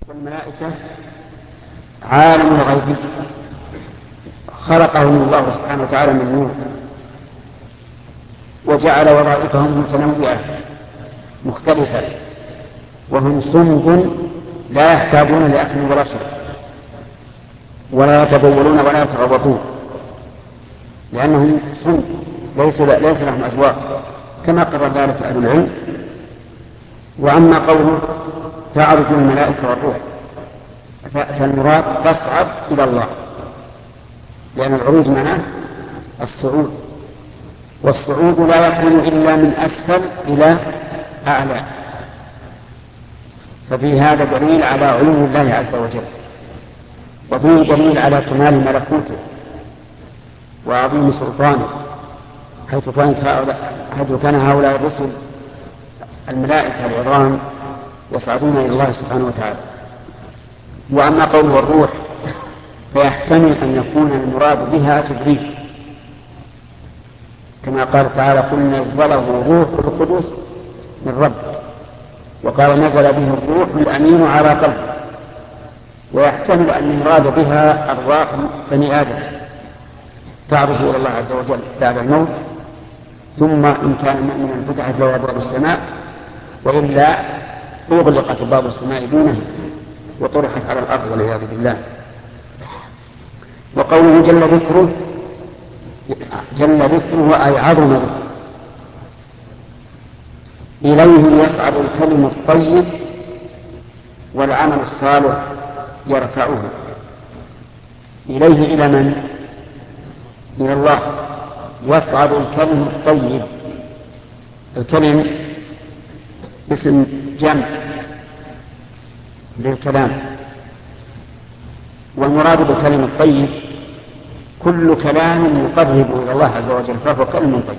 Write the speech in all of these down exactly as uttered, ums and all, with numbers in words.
والملائكة عالم الغيب خلقهم الله سبحانه وتعالى من نور، وجعل وظائفهم متنوعة مختلفة، وهم صمد لا يحتاجون لأكل ولا شرب، ولا يتبولون ولا يتغوطون، لأنهم صمد ليس ليس لهم أزواج كما قرر ذلك أهل العلم. وأما قوله تعرج الملائكة والروح، فالمراد تصعد إلى الله، لأن العروج معناه الصعود، والصعود لا يكون إلا من أسفل إلى أعلى، ففي هذا دليل على علو الله عز وجل، وفيه دليل على كمال ملكوته وعظيم سلطانه، حيث كان هؤلاء الرسل الملائكة العظام يصعدون إلى الله سبحانه وتعالى. وأما قوله الروح فيحتمل أن يكون المراد بها جبريل، كما قال تعالى قل نزله روح القدس من رب، وقال نزل به الروح الأمين على قلبه. ويحتمل أن المراد بها أرواح بني آدم تعرج إلى الله عز وجل بعد الموت، ثم إن كان مؤمنا فتحت له أبواب السماء، وإلا أغلقت باب السماء دونه وطرحت على الأرض والعياذ بالله. وقوله جل ذكره، جل ذكره أي عظم ذكره، إليه يصعد الكلم الطيب والعمل الصالح يرفعه. إليه إلى من؟ إلى الله. يصعد الكلم الطيب، الكلم اسم جمع للكلام، والمراد بالكلم الطيب كل كلام يقرب إلى الله عز وجل فهو كلم طيب.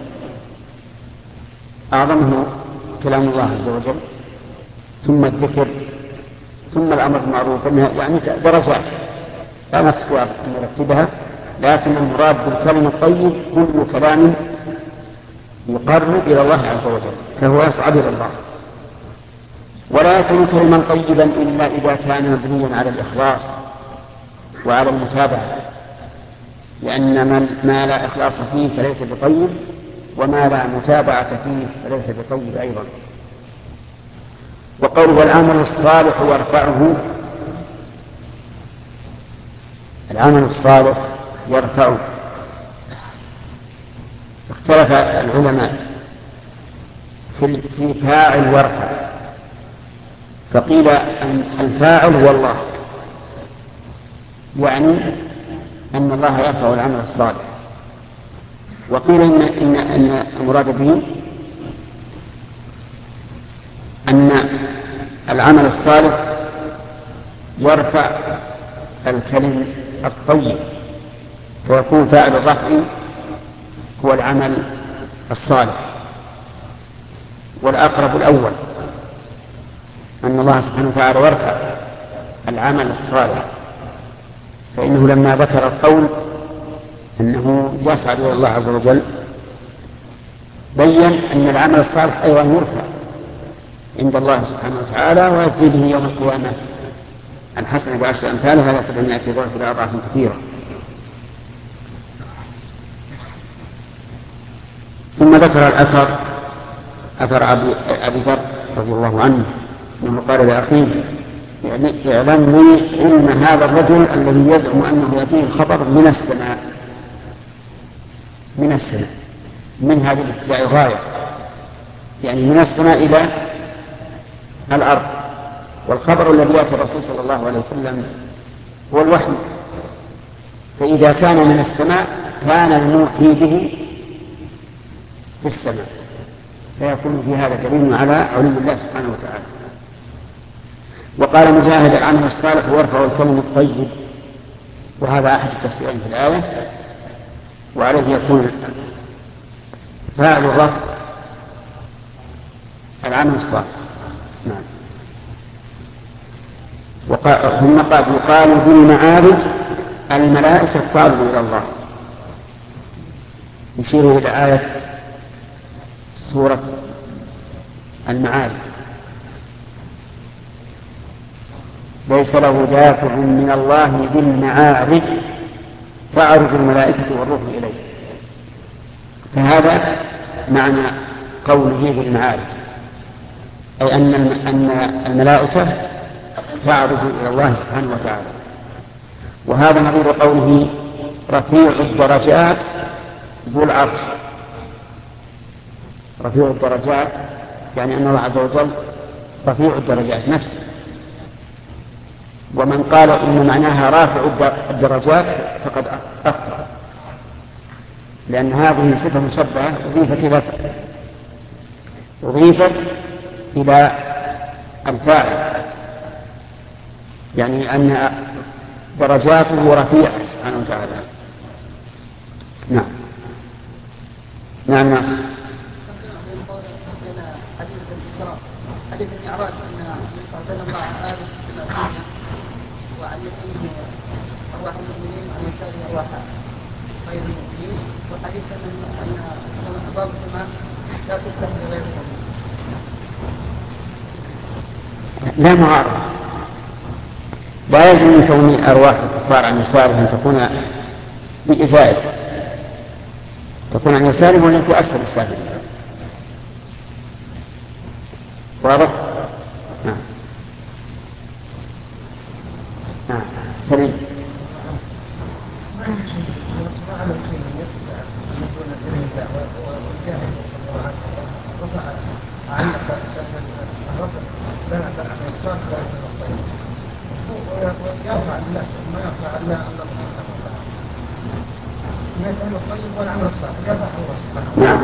أعظمه كلام الله عز وجل، ثم الذكر، ثم الأمر بالمعروف، يعني درجات لا نستطيع أن نرتبها، لكن المراد بالكلم الطيب كل كلام يقرب إلى الله عز وجل فهو يصعد إلى الله. ولا يكون كلما طيبا إلا إذا كان مبنيا على الإخلاص وعلى المتابعة، لأن ما لا إخلاص فيه فليس بطيب، وما لا متابعة فيه فليس بطيب أيضا. وقوله العمل الصالح يرفعه، العمل الصالح يرفعه. اختلف العلماء في فاعل يرفع، فقيل أن الفاعل هو الله، يعني أن الله يرفع العمل الصالح. وقيل إن, إن, إن المراد به أن العمل الصالح يرفع الكلم الطيب، فيكون فاعل الرفع هو العمل الصالح. والأقرب الأول أن الله سبحانه وتعالى يرفع العمل الصالح، فإنه لما ذكر القول أنه يصعد إلى الله عز وجل بين أن العمل الصالح أيضا يرفع عند الله سبحانه وتعالى، ويجزي به يوم القيامة الحسنة بعشر أمثالها إلى سبعمائة ضعف إلى أضعاف كثيرة. ثم ذكر الأثر، أثر أبي ذر رضي الله عنه أنه قال لأخيه اعلم لي علم هذا الرجل الذي يزعم أنه يأتيه الخبر من السماء، من السماء، من هذه الابتداء غاية، يعني من السماء إلى الأرض. والخبر الذي يأتي الرسول صلى الله عليه وسلم هو الوحي، فإذا كان من السماء كان الموحي به في السماء، فيكون في هذا دليل على علم الله سبحانه وتعالى. وقال مجاهد العمل الصالح يرفع الكلم الطيب، وهذا أحد التفسيرين في الآية، وعليه يكون فاعل الرفع العمل الصالح. نعم. ثم قال يقال بالمعارج الملائكة تعرج إلى الله، يشير إلى آية سورة المعارج. ليس له دافع من الله ذي المعارج تعرج الملائكة والروح إليه. فهذا معنى قوله ذي المعارج، أي أن أن الملائكة تعرج إلى الله سبحانه وتعالى. وهذا نظير قوله رفيع الدرجات ذو العرش. رفيع الدرجات يعني أن الله عز وجل رفيع الدرجات نفسه. ومن قال إن معناها رافع الدرجات فقد أخطأ، لأن هذه صفة مشبهة أضيفت إلى أضيفت إلى الفاعل، يعني أن درجاته رفيعة سبحانه وتعالى. نعم نعم نعم. حديث المعراج أن النبي صلى الله عليه وسلم رأى آدم في الدنيا وعن يمينه أرواح المؤمنين وعن يساره أرواح غير المؤمنين، وحديث أن أبواب السماء لا تفتح لغير المؤمنين. لا معارضة، لا يلزم من كون أرواح الكفار عن يساره أن تكون بإزائه، تكون عن يساره ولا في أسفل السافل. واضح؟ نعم نعم سليم. نعم.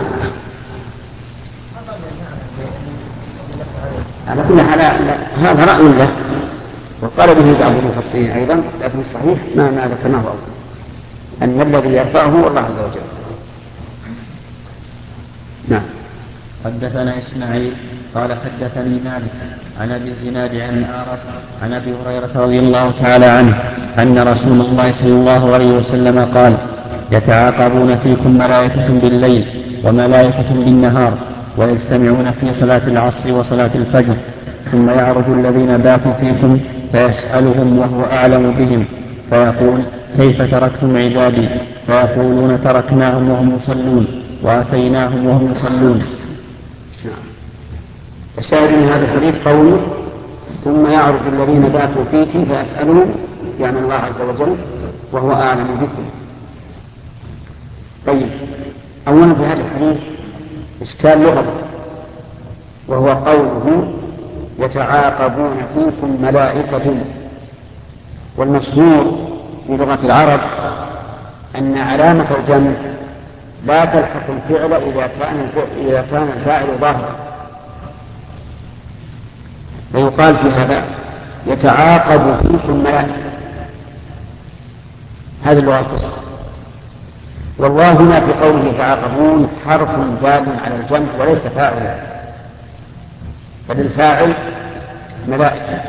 على كل حال هذا رأي له وقال به بعض المفسرين أيضا، لكن الصحيح ما ما ذكرناه أولا أن الذي يرفعه هو الله عز وجل. نعم. حدثنا إسماعيل قال حدثني مالك عن أبي الزناد عن أعرج عن أبي هريرة رضي الله تعالى عنه أن رسول الله صلى الله عليه وسلم قال: يتعاقبون فيكم ملائكة بالليل وملائكة بالنهار، ويجتمعون في صلاة العصر وصلاة الفجر، ثم يعرج الذين باتوا فيكم فيسألهم وهو أعلم بهم فيقول: كيف تركتم عبادي؟ فيقولون: تركناهم وهم يصلون وأتيناهم وهم يصلون. الشاهد من هذا الحديث قوله: ثم يعرج الذين باتوا فيكم فيسألهم، يعني الله عز وجل، وهو أعلم بكم. طيب، أولا في هذا الحديث إشكال لغوي، وهو قوله: يتعاقبون فيكم ملائكة. والمشهور في لغة العرب أن علامة الجمع لا تلحق الفعل إذا كان الفعل, إذا كان الفاعل ظاهرا. ويقال في هذا: يتعاقب فيكم ملائكة. هذه اللغة الفصحى. والله هنا في قوله يتعاقبون حرف دال على الجمع وليس فاعلا، فللفاعل ملائكة.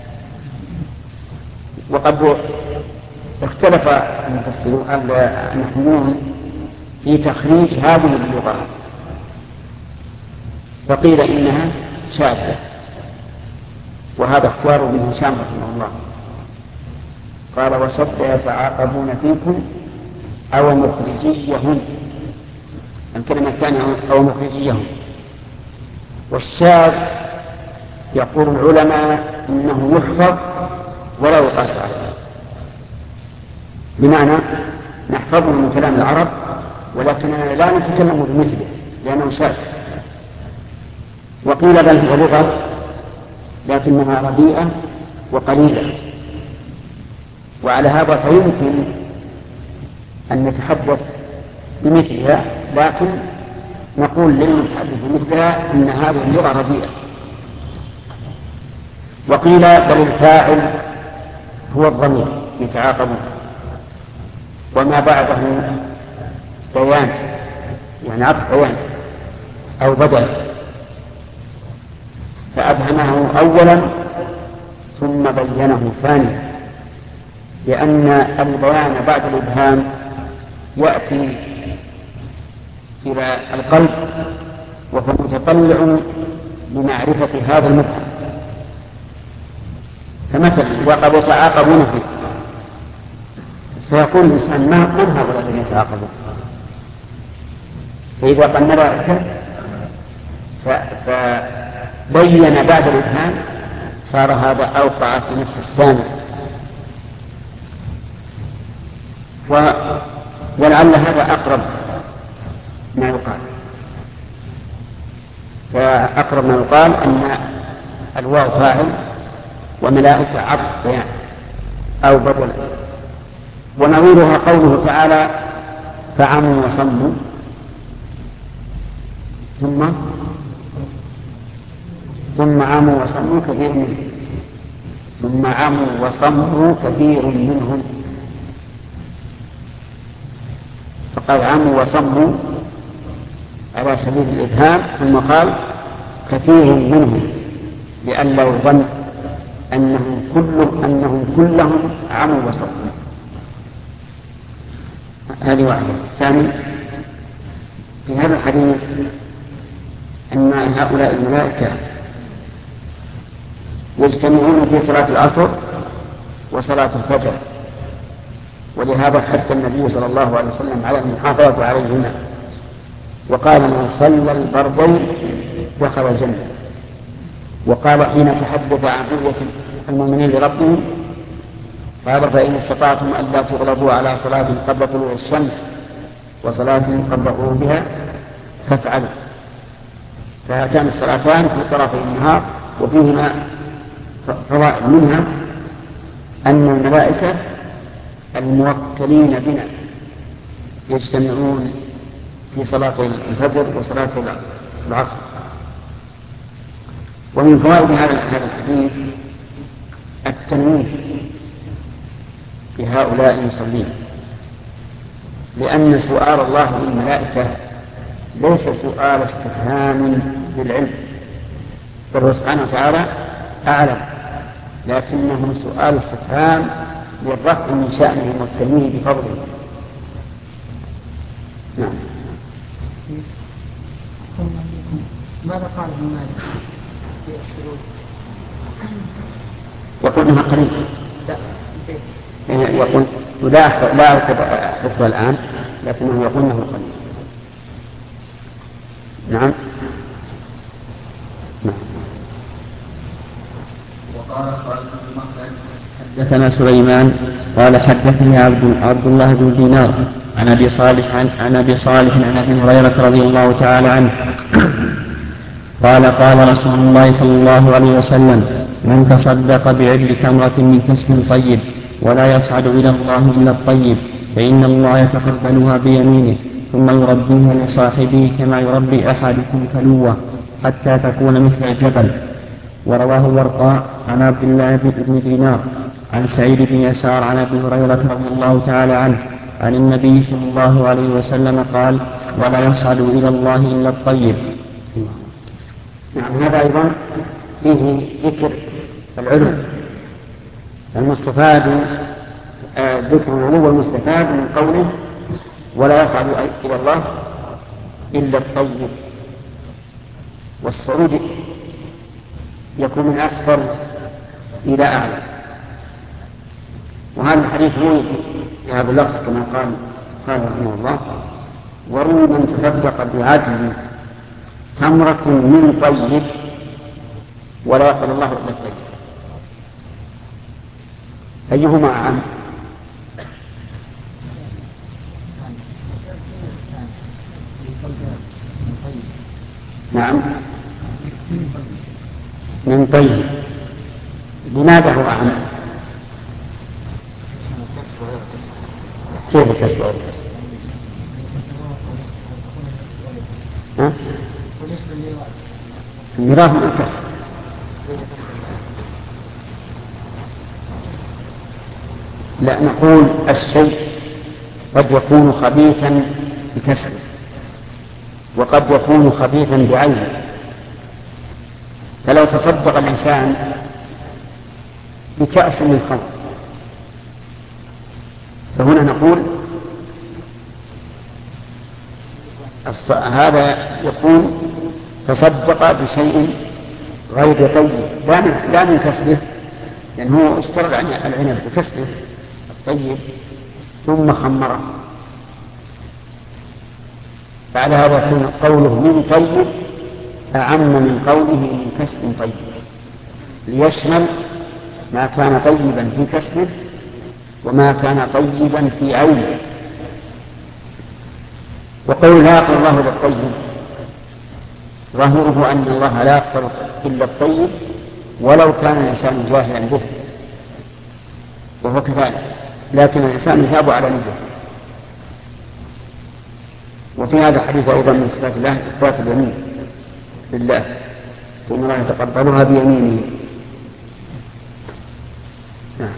وقد اختلف المفسرون النحويون في تخريج هذه اللغة، فقيل إنها شاذة، وهذا اختيار ابن هشام رحمه الله. قال: وشد يتعاقبون فيكم أو مخرجيهم، الكلمة الثانية أو مخرجيهم. والشاذ يقول العلماء إنه يحفظ ولا يقاس عليه، بمعنى نحفظه من كلام العرب ولكننا لا نتكلم بمثله لأنه شاذ. وقيل بل هو لغة لكنها رديئة وقليلة، وعلى هذا فيمكن أن نتحدث بمثلها، لكن نقول للمتحدث بمثلها إن هذه اللغة رديئة. وقيل بل الفاعل هو الضمير يتعاقبون، وما بعده بيان، يعني عطف بيان أو بدل، فأبهمه أولا ثم بينه ثانيا، لأن البيان بعد الإبهام يأتي إلى القلب وهو متطلع لمعرفة هذا المبهم، كمثل وقد يتعاقبون فيه، سيقول الإنسان من هؤلاء الذين يتعاقبون؟ فإذا قال الملائكة فبين بعد الإبهام صار هذا أوقع في نفس السامع، ولعل هذا أقرب ما يقال. فأقرب ما يقال أن الواو فاعل وملائكة عطف بيان أو بدل. ونظيرها قوله تعالى فعموا وصموا ثم ثم عموا وصموا كثير منهم ثم عموا وصموا كثير منهم فقال عموا وصموا على سبيل الإبهام، ثم قال كثير منهم لئلا يظن أنهم كلهم أنهم كلهم عموا وصموا. هذه واحدة. ثاني في هذا الحديث أن هؤلاء الملائكة يجتمعون في صلاة العصر وصلاة الفجر، ولهذا حث النبي صلى الله عليه وسلم على المحافظة عليهما، وقال من صلى الفرضين دخل الجنة. وقال حين تحدث عن قوة المؤمنين لربهم قال فإن استطعتم ألا تغلبوا على صلاة قبل طلوع الشمس وصلاة قبل غروبها فافعلوا. فهاتان الصلاتان في طرفي النهار وفيهما فوائد، منها أن الملائكة الموكلين بنا يجتمعون في صلاة الفجر وصلاة العصر. ومن فوائد هذا الحديث التنويه بهؤلاء المصلين، لأن سؤال الله للملائكة ليس سؤال استفهام بالعلم، فالله سبحانه وتعالى أعلم، لكنه سؤال استفهام للرفع من شأنهم والتنويه بفضله. نعم. ماذا قال ابن مالك في الشروط؟ يقول انها قليل. يقول لا لا أخذ الآن، لكنه يقول انه قليل. نعم. نعم. وقال خالد بن مخلد حدثنا سليمان قال حدثني عبد عبد الله بن دينار عن ابي صالح عن, عن ابي صالح عن ابي هريره رضي الله تعالى عنه قال قال رسول الله صلى الله عليه وسلم من تصدق بعدل تمرة من كسب طيب ولا يصعد إلى الله إلا الطيب فإن الله يتقبلها بيمينه ثم يربيها لصاحبه كما يربي أحدكم فلوة حتى تكون مثل الجبل. ورواه ورقاء عن عبد الله بن دينار عن سعيد بن يسار عن أبي هريرة رضي الله تعالى عنه عن النبي صلى الله عليه وسلم قال ولا يصعد إلى الله إلا الطيب. نعم. هذا أيضا فيه ذكر العلو المستفاد، ذكر العلو المستفاد من قوله ولا يصعد إلى الله إلا الطيب. والصعود يكون من أسفل إلى أعلى، وهذا الحديث روي في هذا اللفظ كما قال قال رحمه الله وروي من تصدق بعدل تمرة من طيب ولا يقبل الله إلا الطيب. أيهما أعم؟ نعم من طيب. لماذا هو أعم؟ كيف الكسب أو الكسب؟ ها؟ الميراث من الكسب. لا، نقول الشيء قد يكون خبيثا بكسبه وقد يكون خبيثا بعينه. فلو تصدق الإنسان بكأس من خمر فهنا نقول هذا يكون تصدق بشيء غير طيب لا من كسبه لأنه هو اشترط عن العنب بكسبه الطيب ثم خمره، فعلى هذا يكون قوله من طيب أعم من قوله من كسب طيب، ليشمل ما كان طيبا في كسبه وما كان طيبا في عينه. وقول لا يقبل الله إلا الطيب ظاهره أن الله لا يقبل إلا الطيب ولو كان الإنسان جاهلا به، وهو كذلك، لكن الإنسان يثاب على نيته. وفي هذا الحديث أيضا من صفات الله إثبات اليمين لله، فإن الله يتقبلها بيمينه. نعم.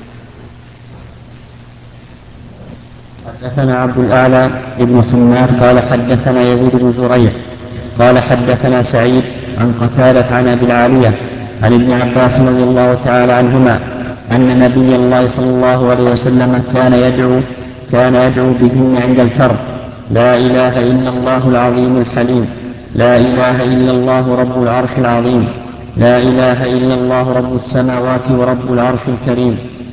حدثنا عبد الأعلى بن حماد قال حدثنا يزيد بن زريع قال حدثنا سعيد عن قتادة عن أبي العالية عن ابن عباس رضي الله تعالى عنهما أن نبي الله صلى الله عليه وسلم كان يدعو كان يدعو بهن عند الكرب: لا إله إلا الله العظيم الحليم، لا إله إلا الله رب العرش العظيم، لا إله إلا الله رب السماوات ورب العرش الكريم.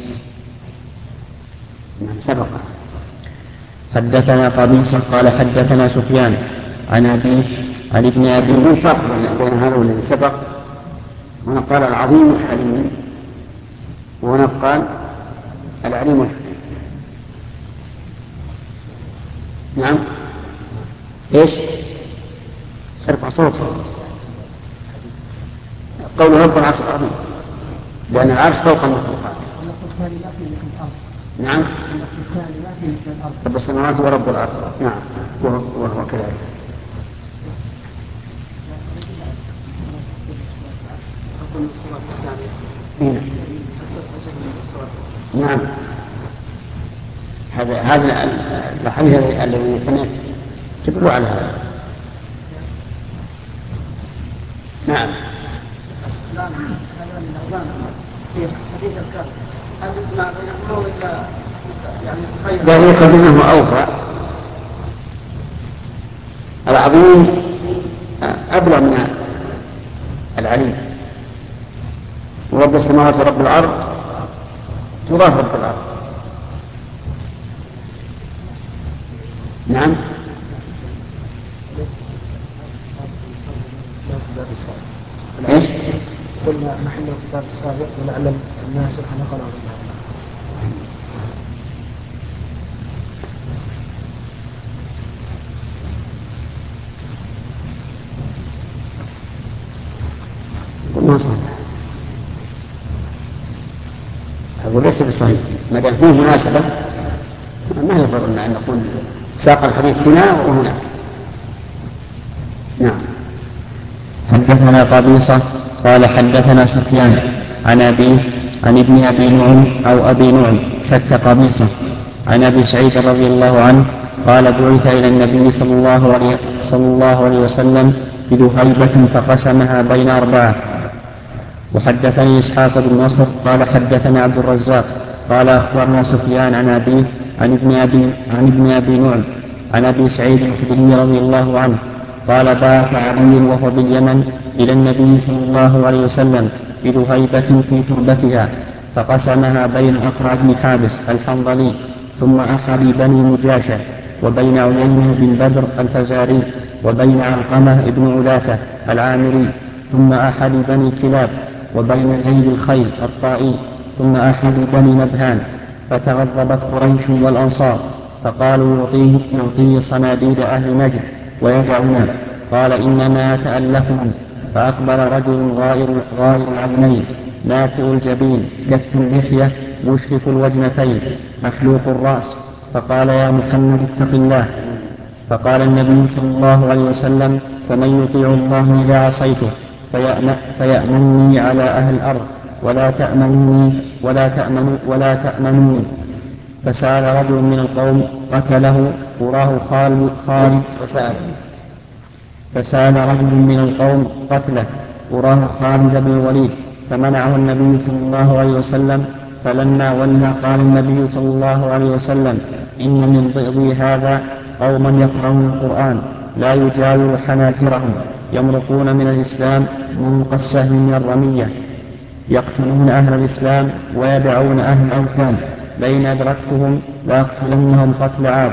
سبق. حدثنا قبيصة قال حدثنا سفيان عن أبيه عن ابن أبي من فرق بين هذا والذي سبق. هنا قال العظيم الحليم وهنا قال العليم الحليم. نعم. ايش؟ ارفع صوتك. قول رب العرش العظيم، لأن العرش فوق المخلوقات. نعم. رب السماوات ورب الأرض. نعم. وهو كذلك. نعم. هذا هذا الحديث الذي سمعت تدل على هذا. نعم. لا يقال انه اوفى. العظيم ابلغ من العليم، ورب السماوات ورب الارض تضاف رب الارض. نعم. ايش؟ قلنا محل الكتاب السابق ولعل الناس نقلوا بالله. ما صحيح. أقول ليس بصحيح، ما دام فيه مناسبة ما يفضل أن نقول ساق الحديث هنا وهناك. نعم. حدثنا قبيصة قال حدثنا سفيان عن أبيه عن ابن أبي نعم أو أبي نعم شك قبيصة عن أبي سعيد رضي الله عنه قال: بعث إلى النبي صلى الله عليه, صلى الله عليه وسلم بذهيبة فقسمها بين أربعة. وحدثني إسحاق بن نصر قال حدثنا عبد الرزاق قال أخبرنا سفيان عن أبيه عن ابن أبي, عن ابن أبي نعم عن أبي سعيد الخدري رضي الله عنه قال: بعث علي وهو باليمن إلى النبي صلى الله عليه وسلم بذهيبة في تربتها فقسمها بين أقرع بن حابس الحنظلي ثم أحد بني مجاشة وبين عيينة بن بدر الفزاري وبين علقمة بن علاثة العامري ثم أحد بني كلاب وبين زيد الخيل الطائي ثم أحد بني نبهان. فتغضبت قريش والأنصار فقالوا: يعطيه, يعطيه صناديد أهل نجد ويدعونه. قال: إنما يتألفهم. فأقبل رجل غائر, غائر العينين ناتئ الجبين كف اللحية مشرف الوجنتين محلوق الرأس فقال: يا محمد اتق الله. فقال النبي صلى الله عليه وسلم: فمن يطيع الله إذا عصيته فيأمنني على أهل الأرض ولا تأمنوني ولا تأمنوا ولا تأمنوني. فسأل رجل من القوم قتله وراه خالد خالد فسأل رجل من القوم قتله وراه خالد بن الوليد فمنعه النبي صلى الله عليه وسلم. فلما ولى قال النبي صلى الله عليه وسلم: إن من ضئضي هذا قوما يقرؤون القرآن لا يجاور حناجرهم يمرقون من الإسلام منق السهم من الرمية. يقتلون أهل الإسلام ويدعون أهل الأوثان لئن أدركتهم لأقتلنهم قتل عاد.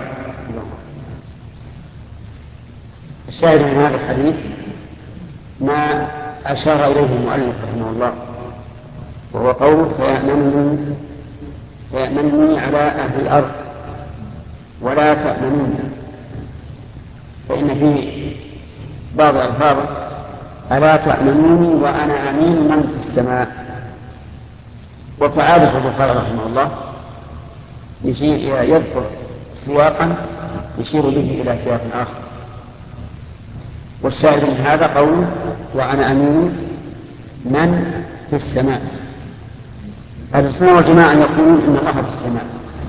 الشاهد من هذا الحديث ما أشار إليه المؤلف رحمه الله، وهو قوله فيأمنني فيأمنني على أهل الأرض ولا تأمنون، فإن في بعض الألفاظ ألا تأمنوني وأنا أمين من في السماء. وكعادة البخاري رحمه الله يذكر سياقا يشير به إلى سياق آخر، والشاهد من هذا قوله وأنا أمين من في السماء. أهل السنة والجماعة يقولون إن الله في السماء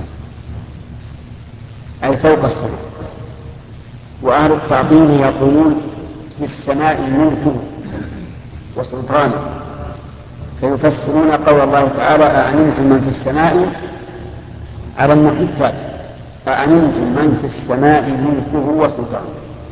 أي فوق السماء، وأهل التعطيل يقولون في السماء ملكه وسلطانه، فيفسرون قول الله تعالى أأمنتم من في السماء على النحو أأمنتم من في السماء ملكه وسلطانه.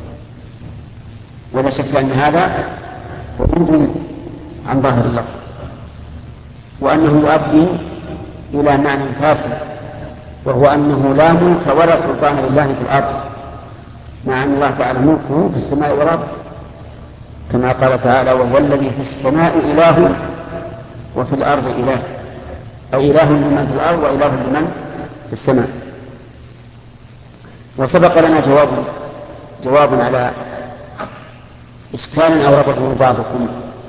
ولا شك أن هذا خروج عن ظاهر اللفظ، وأنه يؤدي إلى معنى فاسد، وهو أنه لا ملك ولا سلطان لله في الأرض، مع أن الله تعالى ملكه في السماء والأرض، كما قال تعالى وهو الذي في السماء إله وفي الأرض إله، أي إله لمن في الأرض وإله لمن في السماء. وسبق لنا جواب جواب على إشكال أورده بعضكم،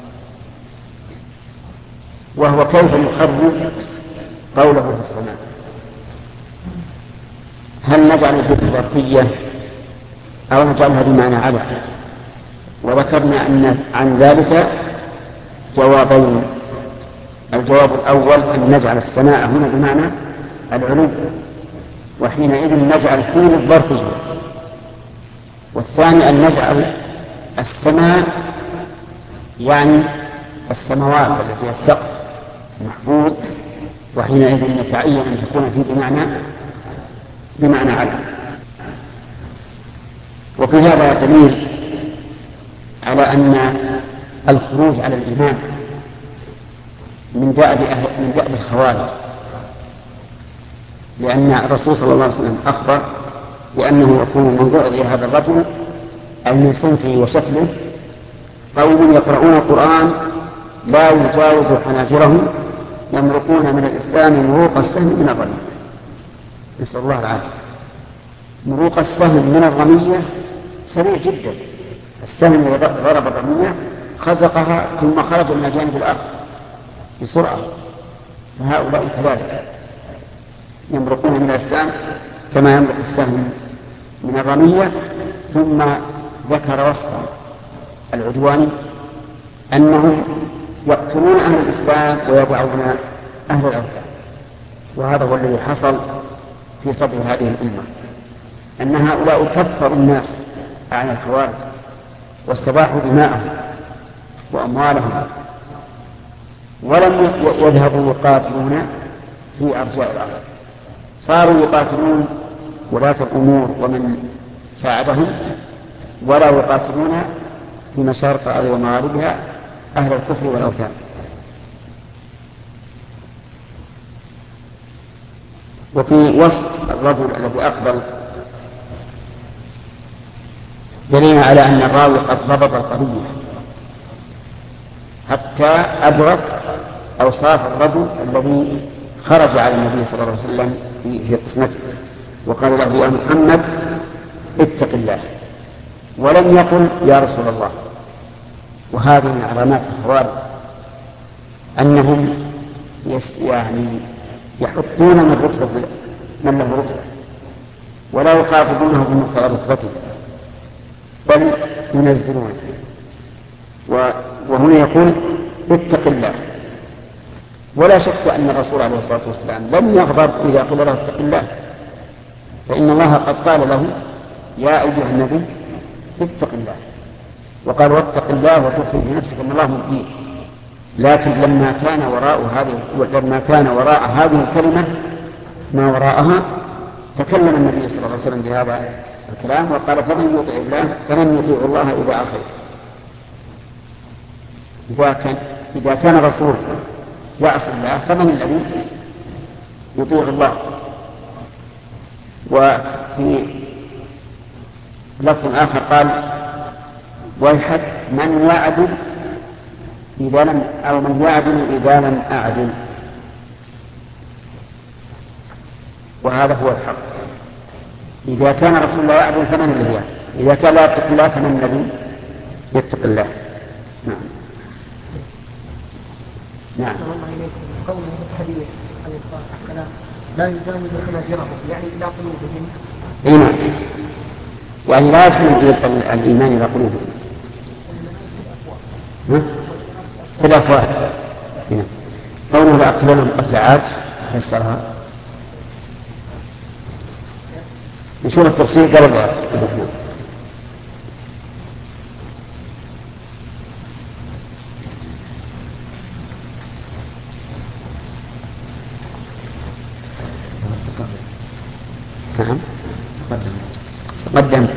وهو كيف يخرج قوله في السماء. هل نجعل الذكر ظرفية أو نجعلها بمعنى على؟ وذكرنا أن عن ذلك جوابين. الجواب الأول أن نجعل السماء هنا بمعنى العلو، وحينئذ نجعل كل الظرف جواب. والثاني أن نجعل السماء يعني السماوات التي فيها السقف محفوظ، وحينئذ يتعين أن تكون فيه بمعنى بمعنى على. وفي هذا دليل على أن الخروج على الإمام من دأب من دأب الخوارج، لأن الرسول صلى الله عليه وسلم أخبر بأنه يكون من بعض هذا الرجل أو من صنفه وشكله قوم يقرؤون القرآن لا يجاوز حناجرهم يمرقون من الإسلام مروق السهم من الرمية. نسأل الله العافية. مروق السهم من الرمية سريع جدا، السهم إذا ضرب الرمية خزقها ثم خرج من الجانب الآخر بسرعة. فهؤلاء كذلك يمرقون من الإسلام كما يمرق السهم من الرمية. ثم ذكر وصفا العدوان أنهم يقتلون أهل الإسلام ويضعون أهل الأوثان، وهذا هو الذي حصل في صدر هذه الأمة، أن هؤلاء كفروا الناس عن الخوارج واستباحوا دماءهم وأموالهم، ولم يذهبوا يقاتلون في أرجاء الأرض، صاروا يقاتلون ولاة الأمور ومن ساعدهم، ولا يقاتلون في مشارق الأرض ومغاربها أهل الكفر والأوثان. وفي وصف الرجل الذي أقبل دليل على أن الراوي قد ضبط القضية حتى أدرك أوصاف الرجل الذي خرج على النبي صلى الله عليه وسلم في قسمته وقال له يا محمد اتق الله، ولم يقل يا رسول الله. وهذه من علامات الخوارج أنهم يعني يحطون من رتبة من له رتبة ولا يخاطبونه بمقتضى رتبته بل ينزلونه. وهنا يقول اتق الله، ولا شك أن الرسول عليه الصلاة والسلام لم يغضب إذا قيل له اتق الله، فإن الله قد قال له يا أيها النبي اتق الله، وقال واتق الله وتخفي في نفسك ان الله مبديه. لكن لما كان وراء هذه لما كان وراء هذه الكلمة ما وراءها تكلم النبي صلى الله عليه وسلم بهذا الكلام وقال فمن يطيع الله فمن يطيع الله إذا عصيت. إذا كان إذا كان الرسول يعصي الله فمن الذي يطيع الله؟ وفي لفظ آخر قال ويحك من يعدل إذا لم أو من يعدل إذا لم أعدل، وهذا هو الحق. إذا كان رسول الله يعدل فمن الذي يعدل؟ إذا كان لا يتق الله فمن الذي يتق الله؟ نعم. نعم. قوله في الحديث عليه الصلاة والسلام لا يجاوز حناجرهم يعني إلى قلوبهم. أي نعم. يعني لا يدخل الإيمان إلى قلوبهم. في الأفواه. قوله لأقتلنهم قتل عاد فسرها. نشوف التفسير قبل الرحمن. نعم. تقدم.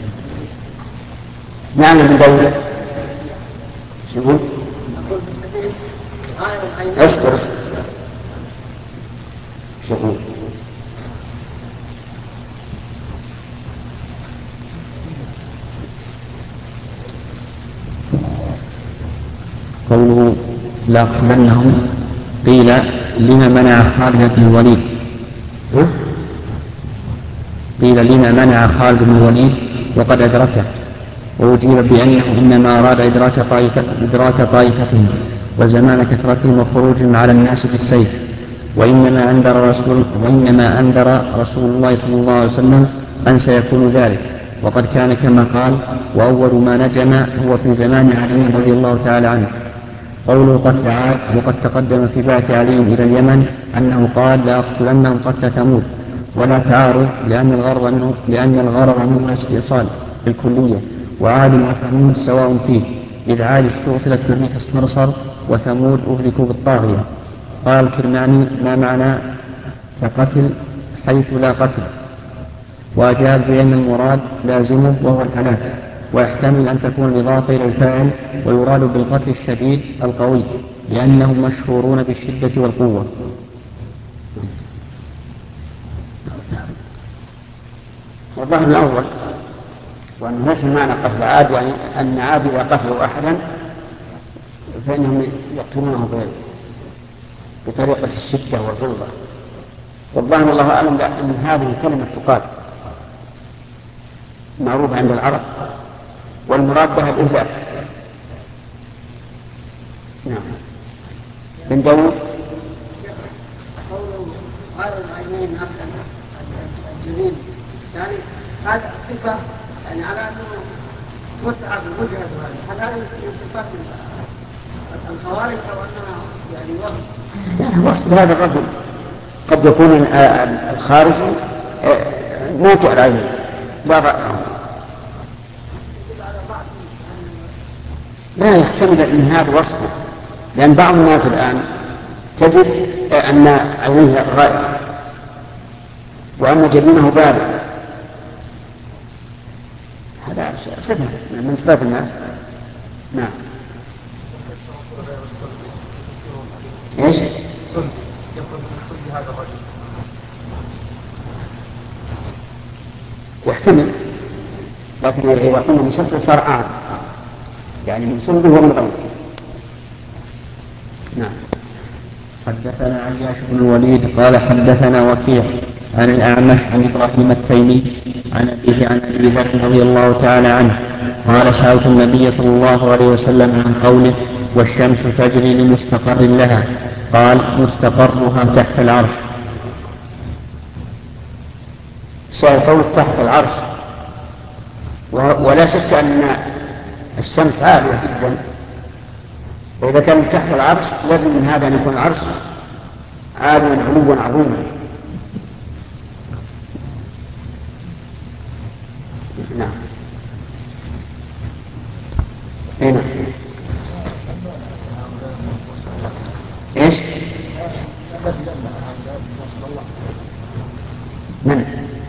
نعم من دولة. شو؟ اصبر اصبر. شو؟ قوله لأقتلنهم قيل لما منع خالد بن الوليد قيل لما منع خالد بن الوليد وقد أدركه، وأجيب بأنه إنما أراد إدراك طائفة إدراك طائفتهم وزمان كثرتهم وخروجهم على الناس بالسيف، وإنما أنذر رسول وإنما أنذر رسول الله صلى الله عليه وسلم أن سيكون ذلك، وقد كان كما قال وأول ما نجم هو في زمان علي رضي الله تعالى عنه. قوله قتل عاد وقد تقدم في بعث علي إلى اليمن أنه قال لأقتلنهم قتل ثمود، ولا تعارض لأن الغرض منه لأن الغرض منه الاستئصال بالكلية، وعاد وثمود سواء فيه، إذ عاد استغفلت بريح الصرصر وثمود أهلكوا بالطاغية. قال الكرماني ما معنى كقتل حيث لا قتل، وأجاب بأن المراد لازمه وهو الهلاك، ويحتمل أن تكون الإضافة إلى الفاعل ويراد بالقتل الشديد القوي لأنهم مشهورون بالشدة والقوة. والظاهر الأول وأن ليس معنى قتل عاد يعني أن عاد إذا قتلوا أحدا فإنهم يقتلونه بطريقة الشدة والغلظة. والظاهر الله أعلم أن هذه الكلمة تقال معروفة عند العرب والمراد بها الإهلاك. نعم. بن داود قوله قال العينين الجبين يعني هذا صفة يعني على أنه متعب وجهة هل هذا من صفات الخوارج أو أنها يعني وصف؟ وصف هذا الرجل قد يكون الخارجي موت على العين لا رأسه، لا يحتمل أن هذا وصفه، لأن بعض الناس الآن تجد أن عينيه غائب وأن جبينه بارد، هذا صفة من صفات الناس. نعم. ايش؟ يحتمل، لكن إذا قلنا من صفة صار أعلى يعني من صلبه ومن غيره. نعم. حدثنا عياش بن الوليد قال حدثنا وكيع عن الأعمش عن إبراهيم التيمي عن أبيه عن أبي ذر رضي الله تعالى عنه قال سألت النبي صلى الله عليه وسلم عن قوله والشمس تجري لمستقر لها، قال مستقرها تحت العرش. سيكون تحت العرش، ولا شك أن الشمس عالية جدا، وإذا كان تحت العرش لازم من هذا أن يكون العرش عاليا علوا عظيما. نعم. هنا ايش؟ من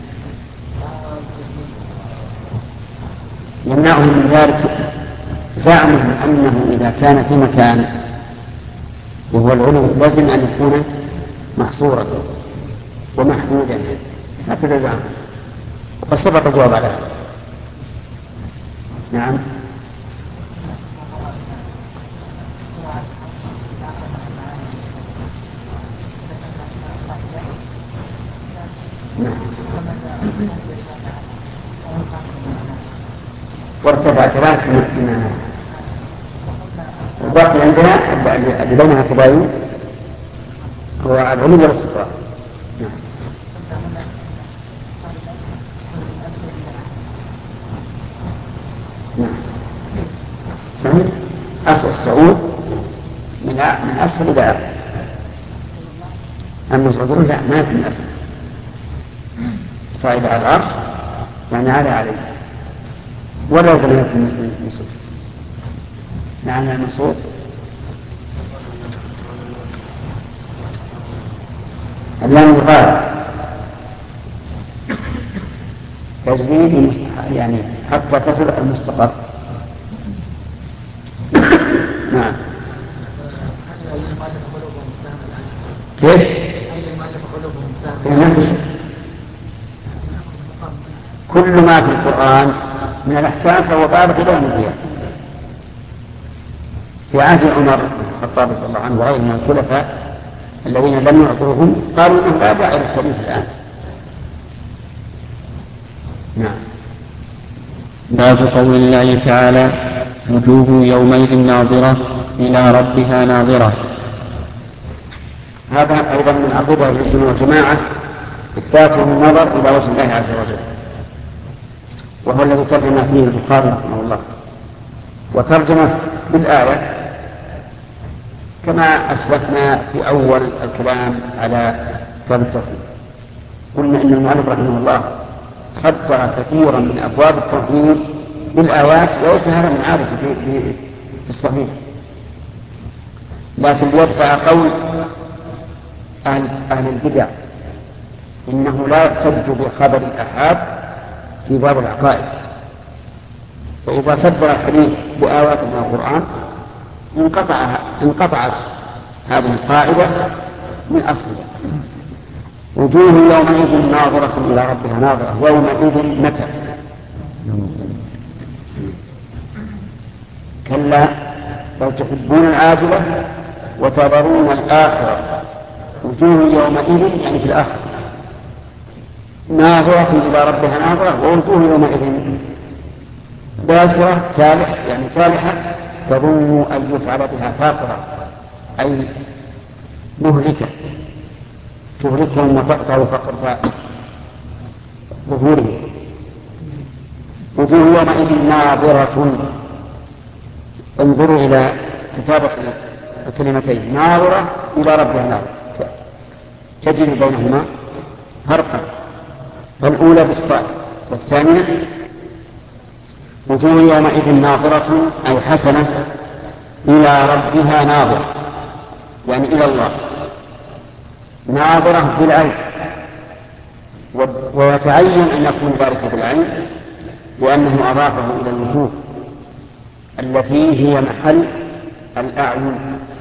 يمنعه من ذلك؟ زعمهم أنه إذا كان في مكان وهو العلو لازم أن يكون محصورا ومحدودا، هكذا زعم، وقد سبق الجواب على هذا. نعم. نعم. وارتفع ثلاث من الباقي عندنا اللي بينها تباين هو العلو والاستقرار. نعم. نعم. سمع أصل الصعود من من أسفل إلى أعلى، أما الصعود لا ما من أسفل، صعد على العرش يعني على عليه ولا يزال يكون يسوع. نعم المقصود اللام الغاية تجريد يعني حتى تصل المستقر. نعم. كيف؟ كل ما في القرآن من الأحكام فهو باب إلى يوم القيامة. في عهد عمر بن الخطاب رضي الله عنه وغيره من الخلفاء الذين لم يعطوهم قالوا إنه لا داعي للتأليف الآن. نعم. باب قول الله تعالى وجوه يومئذ ناظرة إلى ربها ناظرة. هذا أيضا من عقيدة أهل السنة والجماعة إثبات النظر إلى وجه الله عز وجل، وهو الذي ترجم فيه البخاري رحمه الله، وترجم بالآية كما أسلفنا في أول الكلام على كتاب التوحيد. قلنا إن المؤلف رحمه الله صدر كثيرا من أبواب التوحيد بالآيات وليس هذا من عادته في الصحيح، لكن يدفع قول أهل, أهل البدع إنه لا يحتج بخبر الآحاد في باب العقائد، فإذا صدر الحديث بآيات من القرآن انقطع انقطعت هذه القاعدة من أصلها. وجوه يومئذ ناظرة إلى ربها ناظرة. يومئذ متى؟ كلا بل تحبون العاجلة وتذرون الآخرة. وجوه يومئذ يعني في الآخرة ناظرة إلى ربها ناظرة، ووجوه يومئذ باسرة كالح يعني كالحة تظن أن يفعل بها فاقرة أي مهلكة تهلكهم وتقطع فقر ظهورهم. وجوه يومئذ ناظرة. انظروا إلى كتابة الكلمتين ناظرة إلى ربها ناظرة تجد بينهما فرقا، فالأولى بالصاد والثانية وجوه يومئذ ناظرة أي حسنة إلى ربها ناظرة يعني إلى الله ناظرة بالعين، ويتعين أن يكون ذلك بالعين لأنه أضافه إلى الوجوه التي هي محل الأعين.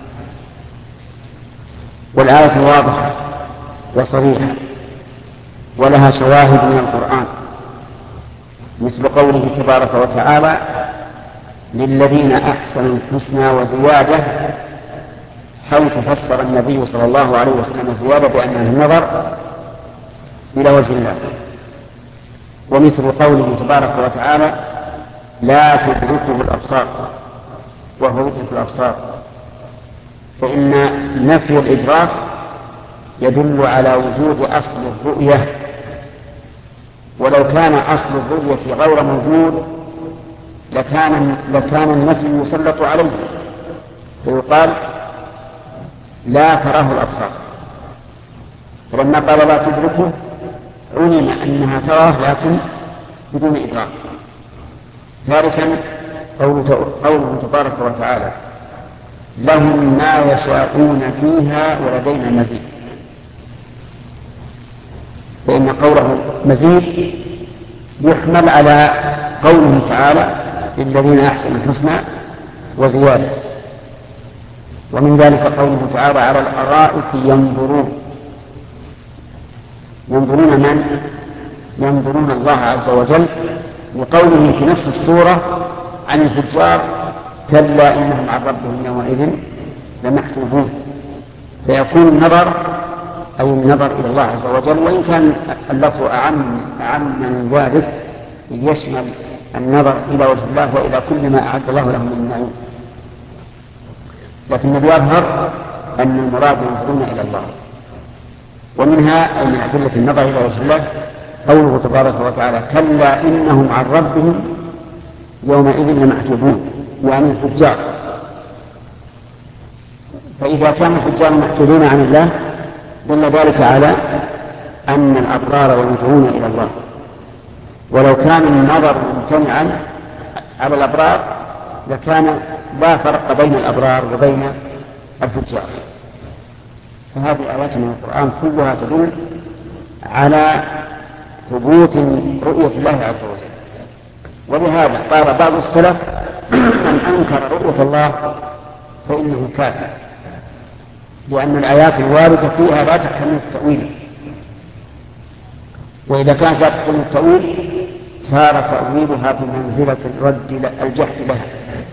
والآية واضحة وصريحة ولها شواهد من القرآن، مثل قوله تبارك وتعالى للذين أحسنوا الحسنى وزيادة، حيث فسر النبي صلى الله عليه وسلم زيادة بأنها النظر إلى وجه الله. ومثل قوله تبارك وتعالى لا تدركه الأبصار وهو يدرك الأبصار، فإن نفي الإدراك يدل على وجود أصل الرؤية، ولو كان أصل الرؤية غير موجود لكان, لكان النفي يسلط عليه فيقال لا تراه الأبصار. فلما قال لا تدركه علم أنها تراه لكن بدون إدراك. ثالثا قوله تبارك وتعالى لهم ما يشاءون فيها ولدينا مزيد، فإن قوله مزيد يحمل على قوله تعالى للذين أحسنوا الحسنى وزيادة، ومن ذلك قوله تعالى على الأرائك ينظرون. ينظرون من؟ ينظرون الله عز وجل، لقوله في نفس السورة عن الفجار كلا إنهم عن ربهم يومئذ لمحجوبون. فيكون النظر أي النظر إلى الله عز وجل، وإن كان اللفظ أعم أعم من ذلك يشمل النظر إلى وجه الله وإلى كل ما أعد الله له من النعيم، لكن يظهر أن المراد ينظرون إلى الله. ومنها أي من أدلة النظر إلى وجه الله قوله تبارك وتعالى كلا إنهم عن ربهم يومئذ لمحجوبون، يعني الفجار. فإذا كان الفجار محجوبون عن الله دل ذلك على أن الأبرار ينظرون إلى الله، ولو كان النظر ممتنعا على الأبرار لكان لا فرق بين الأبرار وبين الفجار. فهذه الآيات من القرآن كلها تدل على ثبوت رؤية الله عز وجل. ولهذا قال بعض السلف من أنكر رؤية الله فإنه كافر، لأن الآيات الواردة فيها لا تحتمل التأويل، وإذا كانت لا تحتمل التأويل صار تأويلها بمنزلة الرد الجحد لها.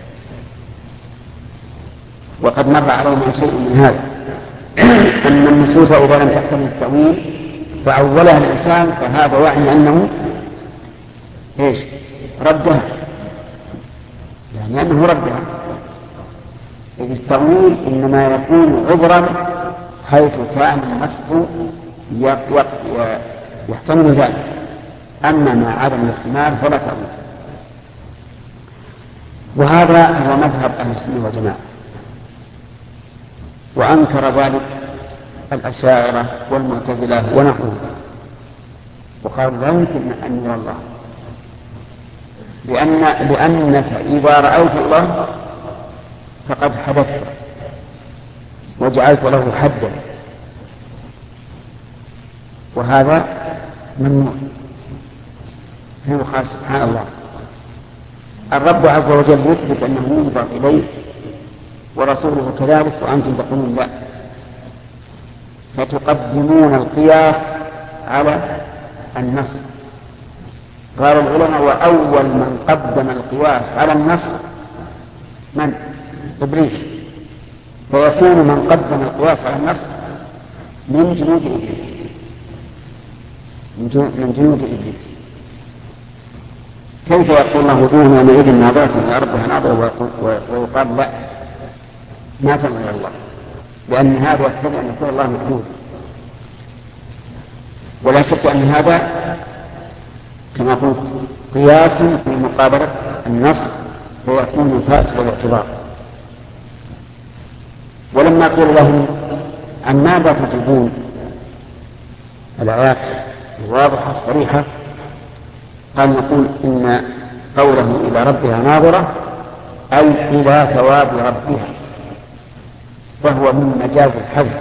وقد مر علينا شيء من هذا أن النصوص إذا لم تحتمل التأويل فأولها الإنسان فهذا يعني أنه إيش؟ ردها، يعني أنه ردها. إذ التأويل إنما يكون عذرا حيث كان النص يحتمل ذلك، أما مع عدم الاحتمال فلا تأويل. وهذا هو مذهب أهل السنة والجماعة، وأنكر ذلك الأشاعرة والمعتزلة ونحوهم، وقالوا لا يمكن أن يرى الله، لأن لأنك إذا رأيت الله فقد حدثت وجعلت له حدا، وهذا ممنوع. فيقال سبحان الله الرب عز وجل يثبت أنه ينظر إليه ورسوله كذلك وأنتم تقولون لا، فتقدمون القياس على النص. قال العلماء وأول من قدم القياس على النص من؟ إبليس. فيكون من قدم القياس على النص من جنود إبليس، من جنود إبليس. كيف يقول الله وجوه يومئذ ناظرة إلى ربها ناظرة ويقال لا ما تنظر إلى الله، لأن هذا يقتضي أن يكون الله محدود. ولا شك أن هذا كما قلت قياس في مقابلة النص ويكون الفاسد والاعتبار. ولما قيل لهم عن ماذا تجيبون الآيات الواضحة الصريحة قال نقول إن قوله إلى ربها ناظرة أي إلى ثواب ربها، فهو من مجاز الحذف.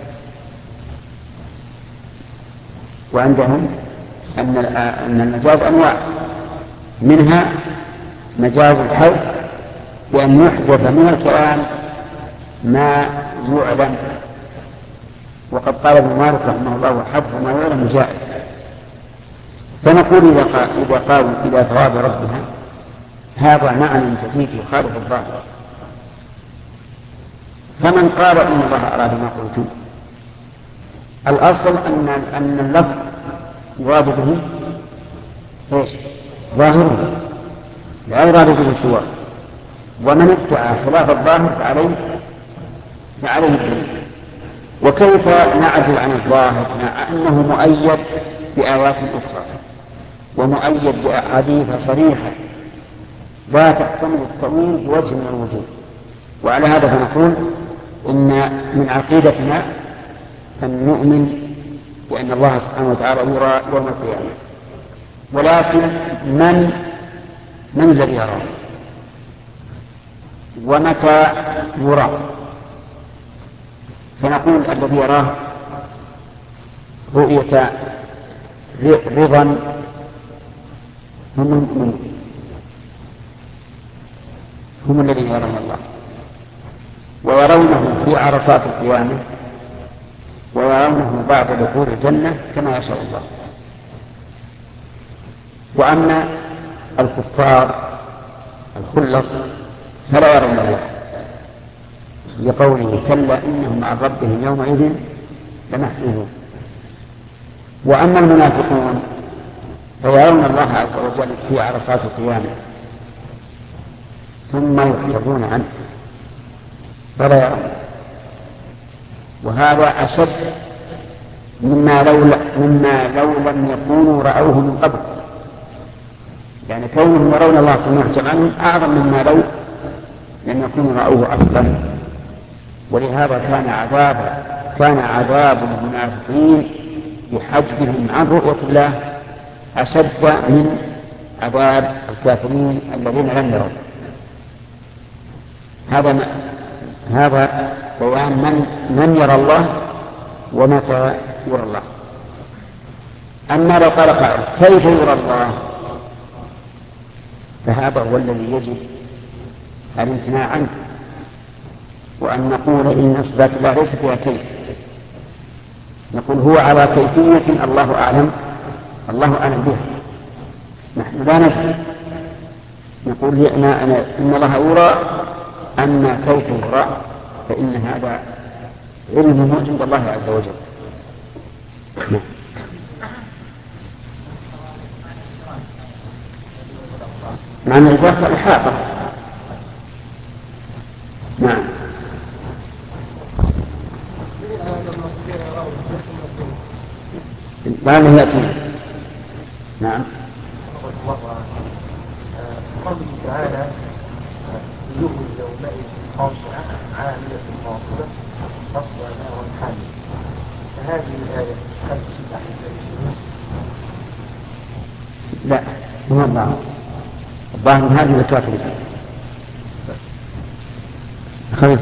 وعندهم أن المجاز أنواع، منها مجاز الحذف بأن يحذف من الكلام ما يعلم، وقد قال ابن مالك رحمه الله حذف ما يعلم جائز. فنقول إذا قالوا إلى ثواب ربها هذا معنى جديد يخالف الظاهر. فمن قال إن الله أراد ما قلت الأصل أن أن اللفظ يراد به إيش؟ ظاهره لا يراد به سواه، ومن ادعى خلاف الظاهر فعليه فعليه الدليل. وكيف نعدل عن الظاهر مع أنه مؤيد بآيات أخرى ومؤيد بأحاديث صريحة لا تحتمل التأويل بوجه من الوجوه؟ وعلى هذا فنقول إن من عقيدتنا أن نؤمن بأن الله سبحانه وتعالى يرى يوم القيامة، ولكن من من الذي يراه ومتى يرى؟ فنقول الذي يراه رؤية رضا هم المؤمنون، هم الذين يرون الله. ويرونه في عرصات القيامة، ويرونه بعد دخول الجنة كما يشاء الله. وأما الكفار الخلص فلا يرون الله، لقوله كلا إنهم عن ربهم يومئذ لمحجوبون. وأما المنافقون فيرون الله عز وجل في عرصات القيامة ثم يحجبون عنه فلا يرون، وهذا أشد مما لو, مما لو لم يكونوا رأوه من قبل، يعني كونهم يرون الله ثم يحجب عنهم أعظم مما لو لم يكونوا رأوه أصلا. ولهذا كان عذاب كان عذاب المنافقين بحجبهم عن رؤية الله أشد من عذاب الكافرين الذين لم يروا. هذا هذا بيان من من يرى الله ومتى يرى الله. أما لو قال قائل كيف يرى الله، فهذا هو الذي يجب الامتناع عنه، وأن نقول إن إثبات الله ليس فيها كيف، نقول هو على كيفية الله أعلم الله أعلم بها، نحن لا ندري. نقول أنا أنا إن الله يرى، أما كيف يرى فإن هذا علمه عند الله عز وجل. معنى الإضافة الإحاطة. نعم. الآن يأتي. نعم. قوله تعالى وجوه يومئذ خاشعة عاملة ناصبة تصلى نارا حامية، فهذه الآية هل تصلح للمسلمين؟ لا، ما الظاهر الظاهر هذه الكافرين. خلينا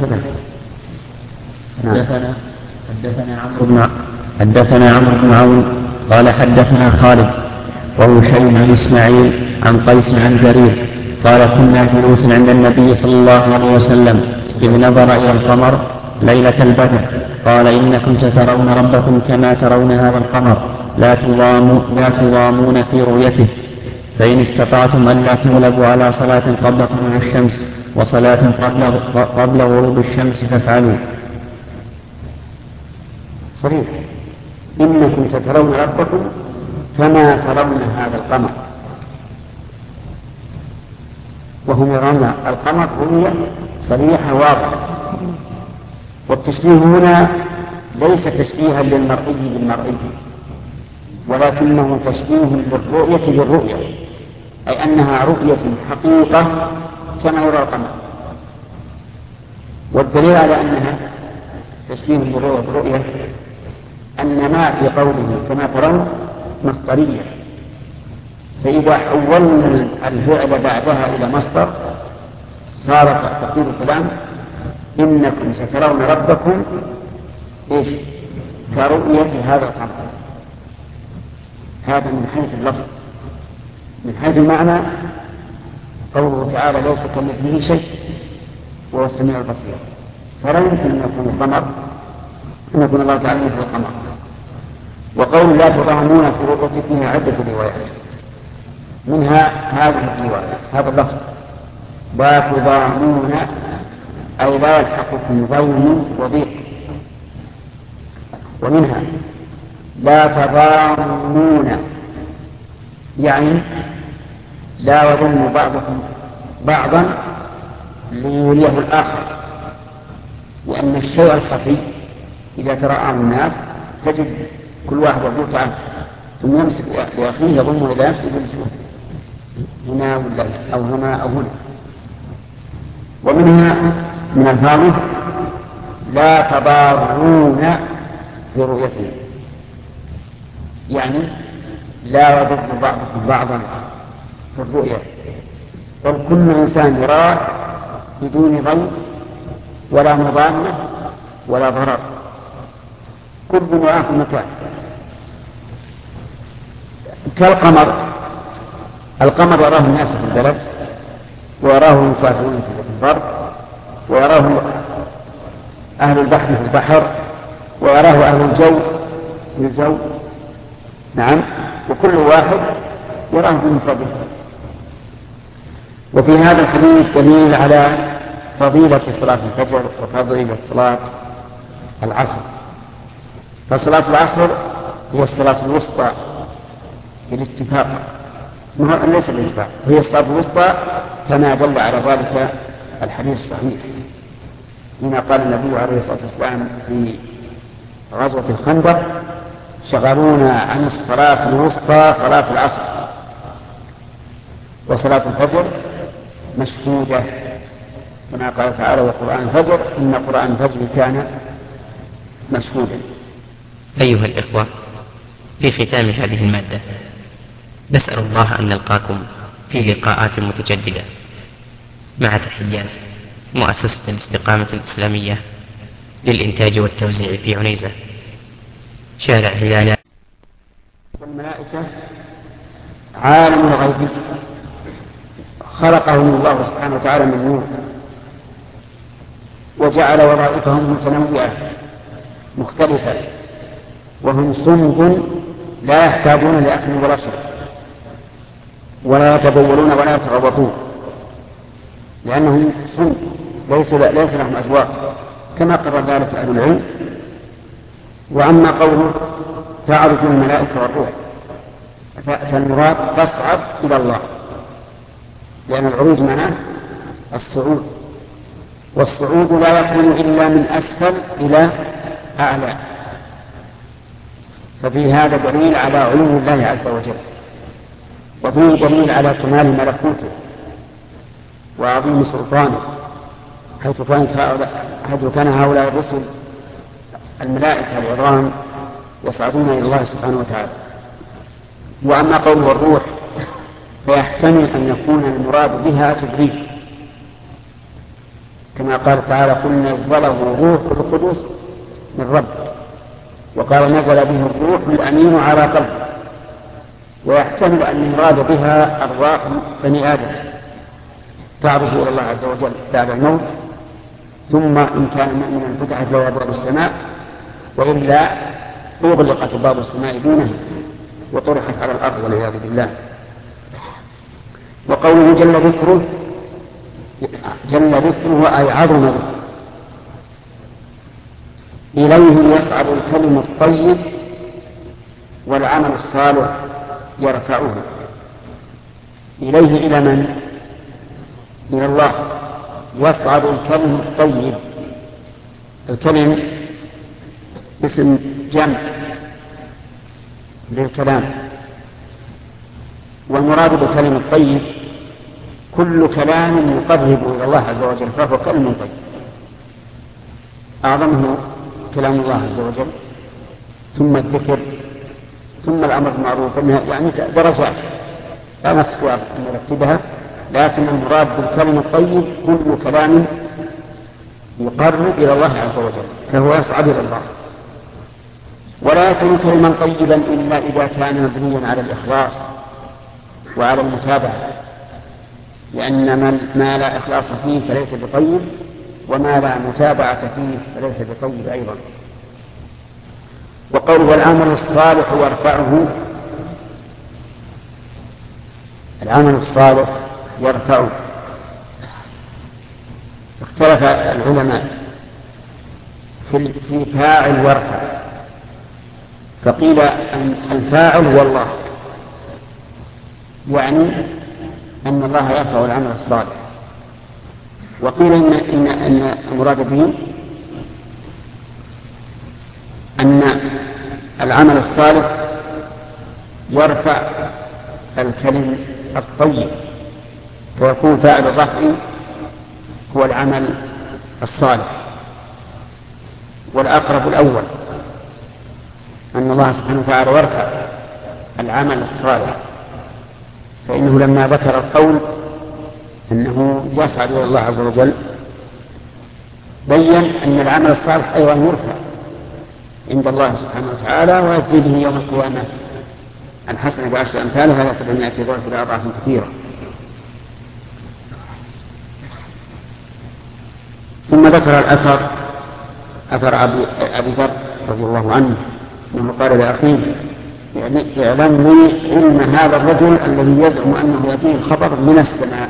حدثنا حدثنا عمرو بن حدثنا عمرو بن عون قال حدثنا خالد وهو شيء عن إسماعيل عن قيس عن جرير قال كنا جلوسا عند النبي صلى الله عليه وسلم إذ نظر إلى القمر ليلة البدر قال إنكم سترون ربكم كما ترون هذا القمر لا تضامون, لا تضامون في رؤيته، فإن استطعتم أن لا تغلبوا على صلاة قبل طلوع الشمس وصلاة قبل, قبل غروب الشمس فافعلوا. صحيح، إنكم سترون ربكم كما ترون هذا القمر، وهم يرون القمر رؤية صريحة واضحة. والتشبيه هنا ليس تشبيها للمرئي بالمرئي، ولكنه تشبيه للرؤية بالرؤية، أي أنها رؤية حقيقة كما يرى القمر. والدليل على أنها تشبيه للرؤية بالرؤية أن ما في قوله كما ترون مصدرية، فإذا حولنا الفعل بعدها إلى مصدر صار تقدير الكلام إنكم سترون ربكم إيش كرؤية هذا القمر. هذا من حيث اللفظ. من حيث المعنى قوله تعالى ليس كمثله شيء وهو السميع البصير، فلا يمكن أن يكون القمر أن يكون الله تعالى مثل القمر. وقول لا تضامون في رؤيته فيها عدة روايات، منها هذه الرواية هذا اللفظ لا تضامون أي لا يلحقكم ضيم وضيق، ومنها لا تضامون يعني لا يضم بعضكم بعضا ليوليه الآخر، لأن الشيء الخفي إذا تراءى الناس تجد كل واحد يضبط عنه ثم يمسك بأخيه يضمه إلى نفسه بالجوع هنا ولا أو هنا أو هنا. ومنها من الفاظه لا تضارون برؤيته، يعني لا يضر بعضكم بعضا في الرؤية، بل كل إنسان يراه بدون ضيق ولا مضامة ولا ضرر، كل يراه في مكان. كالقمر، القمر يراه الناس في البلد ويراه المسافرون في البر ويراه أهل البحر في البحر، ويراه أهل الجو في الجو. نعم، وكل واحد يراه بمفرده. وفي هذا الحديث دليل على فضيلة صلاة الفجر وفضيلة صلاة العصر. فصلاة العصر هي الصلاة الوسطى بالاتفاق، ليس بالاتفاق، هي الصلاة الوسطى كما دل على ذلك الحديث الصحيح، هنا قال النبي عليه الصلاة والسلام في غزوة الخندق: شغلونا عن الصلاة الوسطى صلاة العصر. وصلاة الفجر مشهودة كما قال تعالى: وقرآن الفجر إن قرآن الفجر كان مشهودا. أيها الإخوة، في ختام هذه المادة نسأل الله أن نلقاكم في لقاءات متجددة، مع تحيات مؤسسة الاستقامة الإسلامية للإنتاج والتوزيع في عنيزة، شارع هلال. والملائكة عالم الغيب خلقهم الله سبحانه وتعالى من نور، وجعل وظائفهم متنوعة مختلفة، وهم صمد لا يحتاجون لأكل ولا شرب، ولا يتبولون ولا يتغوطون، لأنهم صمد ليس ليس لهم أزواج كما قرر ذلك أهل العلم. وأما قوله تعرج الملائكة والروح، فالمراد تصعد إلى الله، لأن العروج معناه الصعود، والصعود لا يكون إلا من أسفل إلى أعلى. ففي هذا دليل على علو الله عز وجل، وفيه دليل على كمال ملكوته وعظيم سلطانه، حيث كان هؤلاء الرسل الملائكة العظام يصعدون إلى الله سبحانه وتعالى. وأما قوله الروح فيحتمل أن يكون المراد بها جبريل، كما قال تعالى: قل نزله روح القدس من ربك، وقال نزل به الروح الأمين على قلبه. ويحتمل أن المراد بها أرواح بني آدم تعرج إلى الله عز وجل بعد الموت، ثم إن كان مؤمنا فتحت له أبواب السماء، وإلا أغلقت باب السماء دونه وطرحت على الأرض والعياذ بالله. وقوله جل ذكره، جل ذكره أي عظم ذكره. إليه يصعد الكلم الطيب والعمل الصالح يرفعه. إليه إلى من؟ إلى الله. يصعد الكلم الطيب، الكلم اسم جمع للكلام، والمراد بالكلم الطيب كل كلام يقرب إلى الله عز وجل فهو كلم طيب. أعظمه كلام الله عز وجل، ثم الذكر، ثم الأمر بالمعروف، يعني درجات لا نستطيع أن نرتبها، لكن المراد بالكلم الطيب كل كلام يقرب إلى الله عز وجل فهو يصعد إلى الله. ولا يكون كلما طيبا إلا إذا كان مبنيا على الإخلاص وعلى المتابعة، لأن من ما لا إخلاص فيه فليس بطيب، وما لا متابعة فيه فليس بطيب أيضا. وقوله العمل الصالح يرفعه، العمل الصالح يرفعه. اختلف العلماء في فاعل يرفع، فقيل أن الفاعل هو الله، يعني أن الله يرفع العمل الصالح. وقيل إن, إن, إن المراد به أن العمل الصالح يرفع الكلم الطيب، ويكون فاعل الرفع هو العمل الصالح. والأقرب الأول أن الله سبحانه وتعالى يرفع العمل الصالح، فإنه لما ذكر القول أنه يصعد إلى الله عز وجل بين أن العمل الصالح أيضا يرفع عند الله سبحانه وتعالى، ويجزي به يوم القيامة الحسنة بعشر أمثالها إلى سبعمائة ضعف إلى أضعاف كثيرة. ثم ذكر الأثر أثر أبي ذر رضي الله عنه أنه قال لأخيه اعلمني علم هذا الرجل الذي يزعم أنه يأتيه الخبر من السماء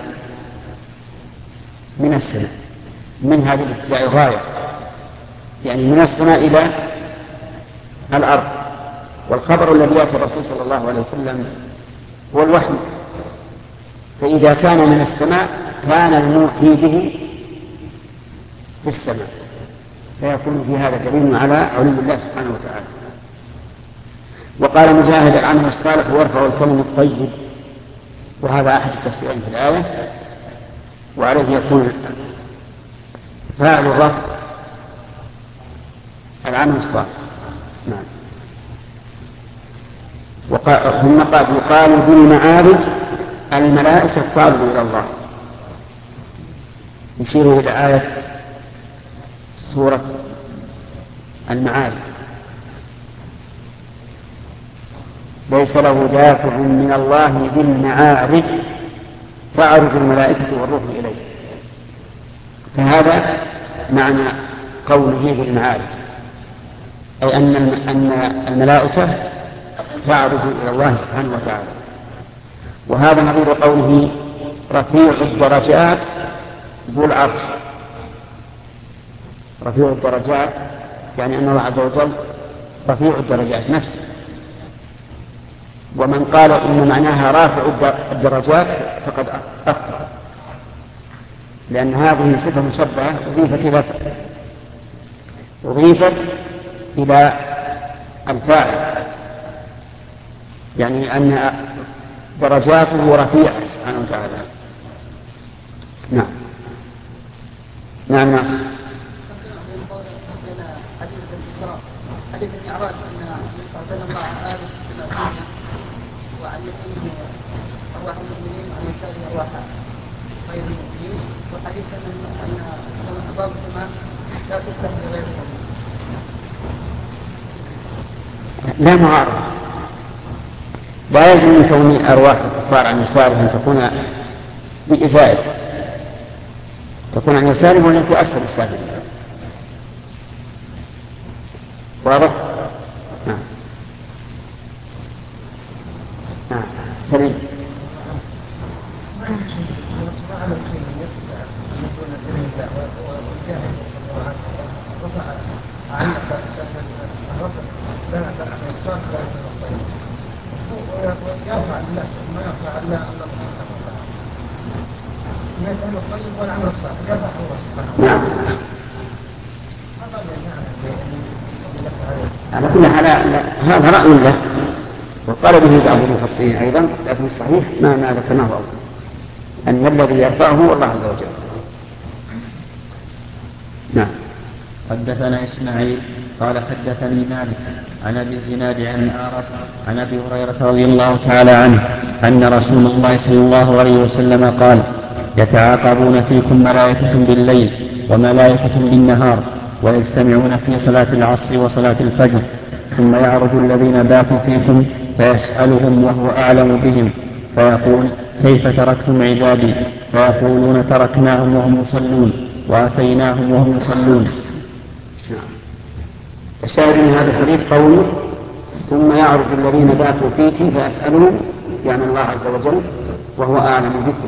من السماء من هذه الابتداء غاية، يعني من السماء إلى الأرض. والخبر الذي يأتي الرسول صلى الله عليه وسلم هو الوحي، فإذا كان من السماء كان الموحي به في السماء، فيكون في هذا دليل على علم الله سبحانه وتعالى. وقال مجاهد العمل الصالح ويرفع الكلم الطيب، وهذا أحد التفسيرين في الآية، وعليه يكون فاعل الرفع العمل الصالح. نعم. ثم قال يقال بالمعارج الملائكة تعرض إلى الله، يشير إلى آية سورة المعارج ليس له دافع من الله ذي المعارج تعرج الملائكة والروح إليه. فهذا معنى قوله بالمعارج، أي أن أن الملائكة تعرج إلى الله سبحانه وتعالى. وهذا نظير قوله رفيع الدرجات ذو العرش. رفيع الدرجات يعني أن الله عز وجل رفيع الدرجات نفسه. ومن قال إن معناها رافع الدرجات فقد أخطأ، لأن هذه صفة مشبهة أضيفت إلى أضيفت إلى الفاعل، يعني أن درجاته رفيعة سبحانه وتعالى. نعم. نعم. نعم. حديث المعراج أن النبي صلى الله عليه وسلم رأى آدم في الدنيا وعن يمينه أرواح المؤمنين وعن يساره أرواح غير المؤمنين، وحديث أن أن أبواب السماء لا تفتح لغير المؤمنين. لا معارضة، لا يجب من كون أرواح الكفار عن يساره أن تكون بإزائه، تكون عن يساره ولا في أسفل السافل. واضح؟ نعم. نعم. سليم. نعم. على كل حال هذا رأي له وقال به بعض المفسرين أيضا، لكن الصحيح ما ما ذكرناه أولا أن الذي يرفعه هو الله عز وجل. نعم. حدثنا إسماعيل قال حدثني مالك عن أبي الزناد عن أعرج عن أبي هريرة رضي الله تعالى عنه أن رسول الله صلى الله عليه وسلم قال يتعاقبون فيكم ملائكة بالليل وملائكة بالنهار ويجتمعون في صلاة العصر وصلاة الفجر، ثم يعرج الذين باتوا فيكم فيسألهم وهو أعلم بهم فيقول كيف تركتم عبادي؟ فيقولون تركناهم وهم يصلون وأتيناهم وهم يصلون. الشاهد من هذا الحديث قوله ثم يعرج الذين باتوا فيكم فيسألهم، يعني الله عز وجل وهو أعلم بكم.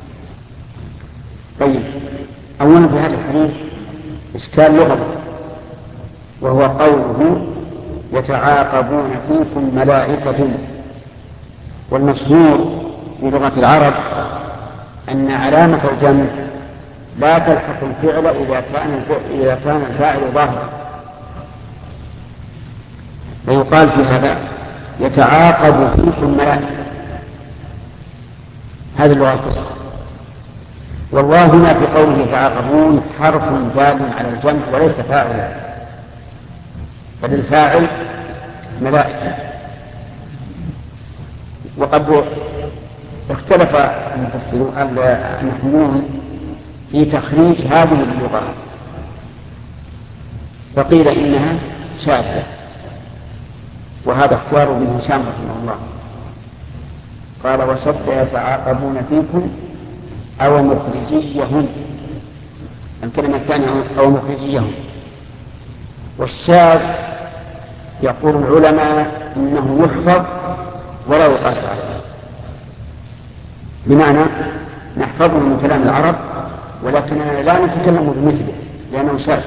طيب، أولا في هذا الحديث إشكال لغوي، وهو قوله يتعاقبون فيكم ملائكة. والمشهور في لغة العرب أن علامة الجمع لا تلحق الفعل إذا كان إذا كان الفاعل ظاهرا، ويقال في هذا يتعاقب فيكم ملائكة. هذه اللغة الفصحى. والله هنا في قوله يتعاقبون حرف دال على الجمع وليس فاعلا، بل الفاعل ملائكة. وقد اختلف المفسرون النحويون في تخريج هذه اللغة، فقيل إنها شاذة، وهذا اختيار ابن هشام رحمه الله، قال وشد يتعاقبون فيكم أو مخرجيهم. الكلمة الثانية أو مخرجيهم، والشاذ يقول العلماء إنه يحفظ ولا يقاس عليه، بمعنى نحفظه من كلام العرب ولكننا لا نتكلم بمثله لأنه شاذ.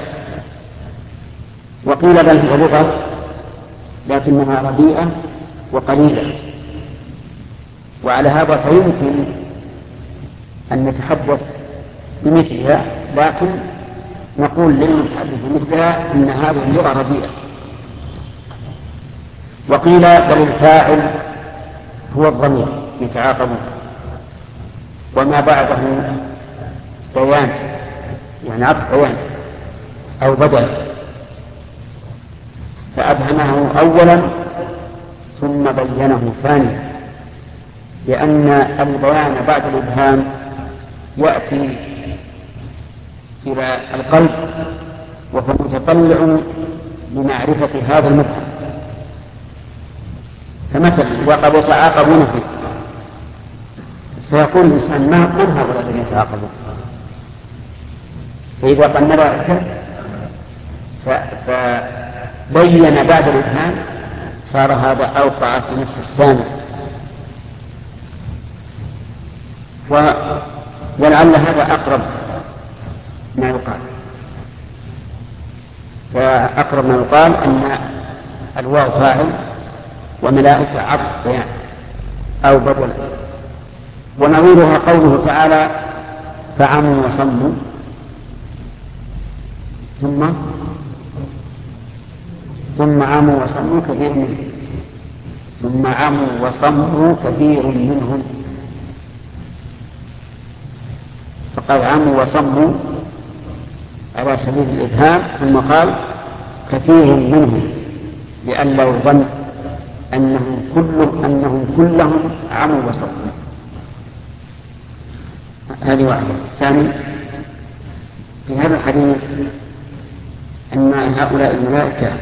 وقيل بل هو لغة لكنها رديئة وقليلة، وعلى هذا فيمكن أن نتحدث بمثلها، لكن نقول للمتحدث بمثلها إن هذه اللغة رديئة. وقيل بل الفاعل هو الضمير يتعاقبون، وما بعده بيان يعني عطف بيان أو بدل، فأبهمه أولا ثم بينه ثانيا، لأن البيان بعد الإبهام يأتي إلى القلب وهو متطلع لمعرفة هذا المبهم. فمثلا وقد يتعاقبون فيه سيقول الإنسان من هؤلاء الذين يتعاقبون؟ فإذا قال ملائكة فبين بعد الإبهام صار هذا أوقع في نفس السامع، ولعل هذا أقرب ما يقال. فأقرب ما يقال أن الواو فاعل وملائكة عطف بيان أو بدل. ونظيرها قوله تعالى فعموا وصموا ثم ثم عموا وصموا كثير منهم ثم عموا وصموا كثير منهم فقال عموا وصموا على سبيل الإبهام، ثم قال كثير منهم لئلا يظن أنهم كلهم أنهم كلهم عموا وصموا. هذه واحدة. ثاني في هذا الحديث أن هؤلاء الملائكة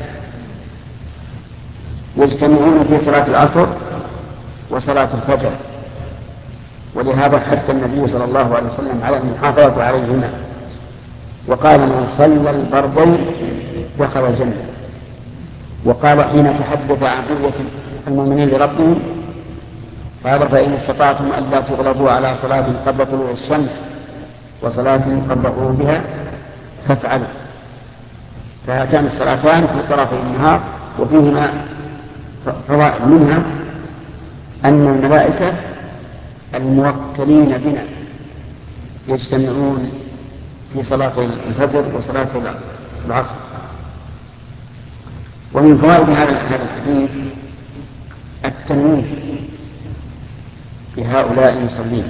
يجتمعون في صلاة العصر وصلاة الفجر، ولهذا حث النبي صلى الله عليه وسلم على المحافظة عليهما، وقال من صلى البردين دخل الجنة. وقال حين تحدث عن رؤية المؤمنين لربهم قال فإن استطعتم ألا تغلبوا على صلاة قبل طلوع الشمس وصلاة قبل غروبها فافعلوا. فهاتان الصلاتان في طرفي النهار وفيهما فوائد، منها أن الملائكة الموكلين بنا يجتمعون في صلاة الفجر وصلاة العصر. ومن فوائد هذا الحديث التنويه لهؤلاء المصلين،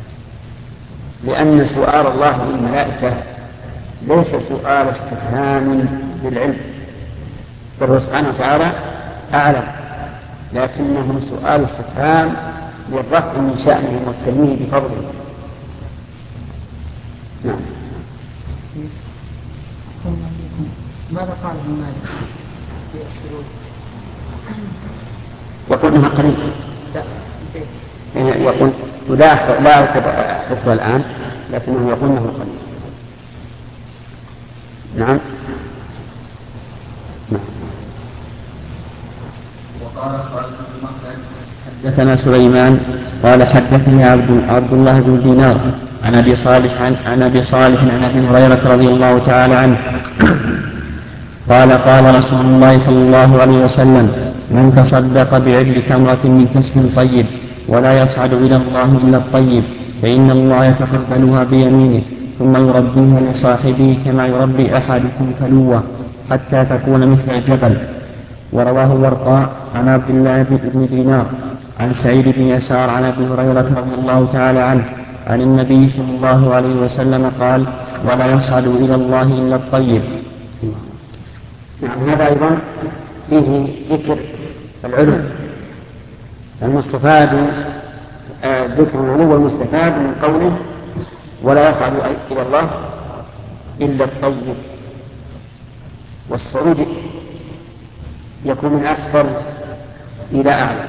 لأن سؤال الله للملائكة ليس سؤال استفهام للعلم، بل سبحانه وتعالى أعلم، لكنه سؤال استفهام للرفع من شأنهم والتنويه بفضله. نعم. ماذا قال ابن مالك في الشروط؟ يقول انها قريب، يقول لا لا حفظها الآن، لكنه يقول انه قريب. نعم. نعم. وقال خالد بن مخلد حدثنا سليمان قال حدثني عبد عبد الله بن دينار عن ابي صالح عن, عن ابي صالح عن ابي هريره رضي الله تعالى عنه قال قال رسول الله صلى الله عليه وسلم من تصدق بعدل تمرة من كسب طيب ولا يصعد إلى الله إلا الطيب فإن الله يتقبلها بيمينه ثم يربيها لصاحبه كما يربي أحدكم فلوة حتى تكون مثل الجبل. ورواه ورقاء عن عبد الله بن دينار عن سعيد بن يسار عن ابي هريره رضي الله تعالى عنه عن النبي صلى الله عليه وسلم قال ولا يصعد الى الله الا الطيب. نعم. هذا ايضا فيه ذكر العلو المستفاد، ذكر العلو المستفاد من قوله ولا يصعد الى الله الا الطيب. والصعود يكون من أسفل إلى أعلى،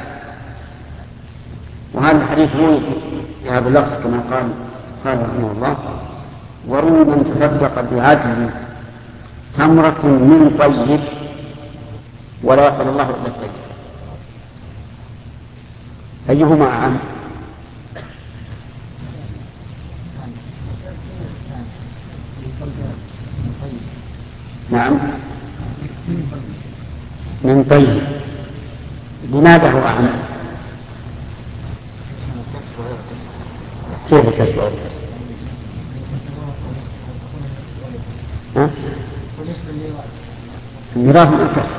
وهذا الحديث روي في هذا اللفظ كما قال قال رحمه الله وروي من تصدق بعدل تمرة من طيب ولا يقبل الله إلا الطيب، أيهما أعم؟ نعم من طيب. لماذا هو أعم؟ كيف الكسب غير الكسب؟ ها؟ الميراث من الكسب.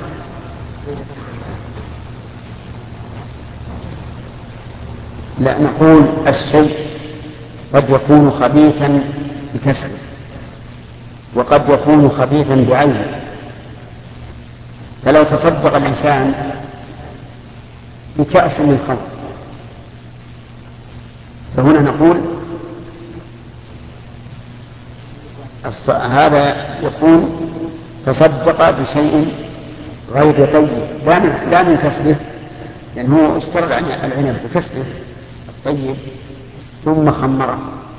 لا، نقول الشيء قد يكون خبيثا بكسبه وقد يكون خبيثا بعينه، فلو تصدق الإنسان بكأس من خمر فهنا نقول هذا يكون تصدق بشيء غير طيب لا من كسبه، لأنه يعني اشترى العنب بكسبه الطيب ثم خمره،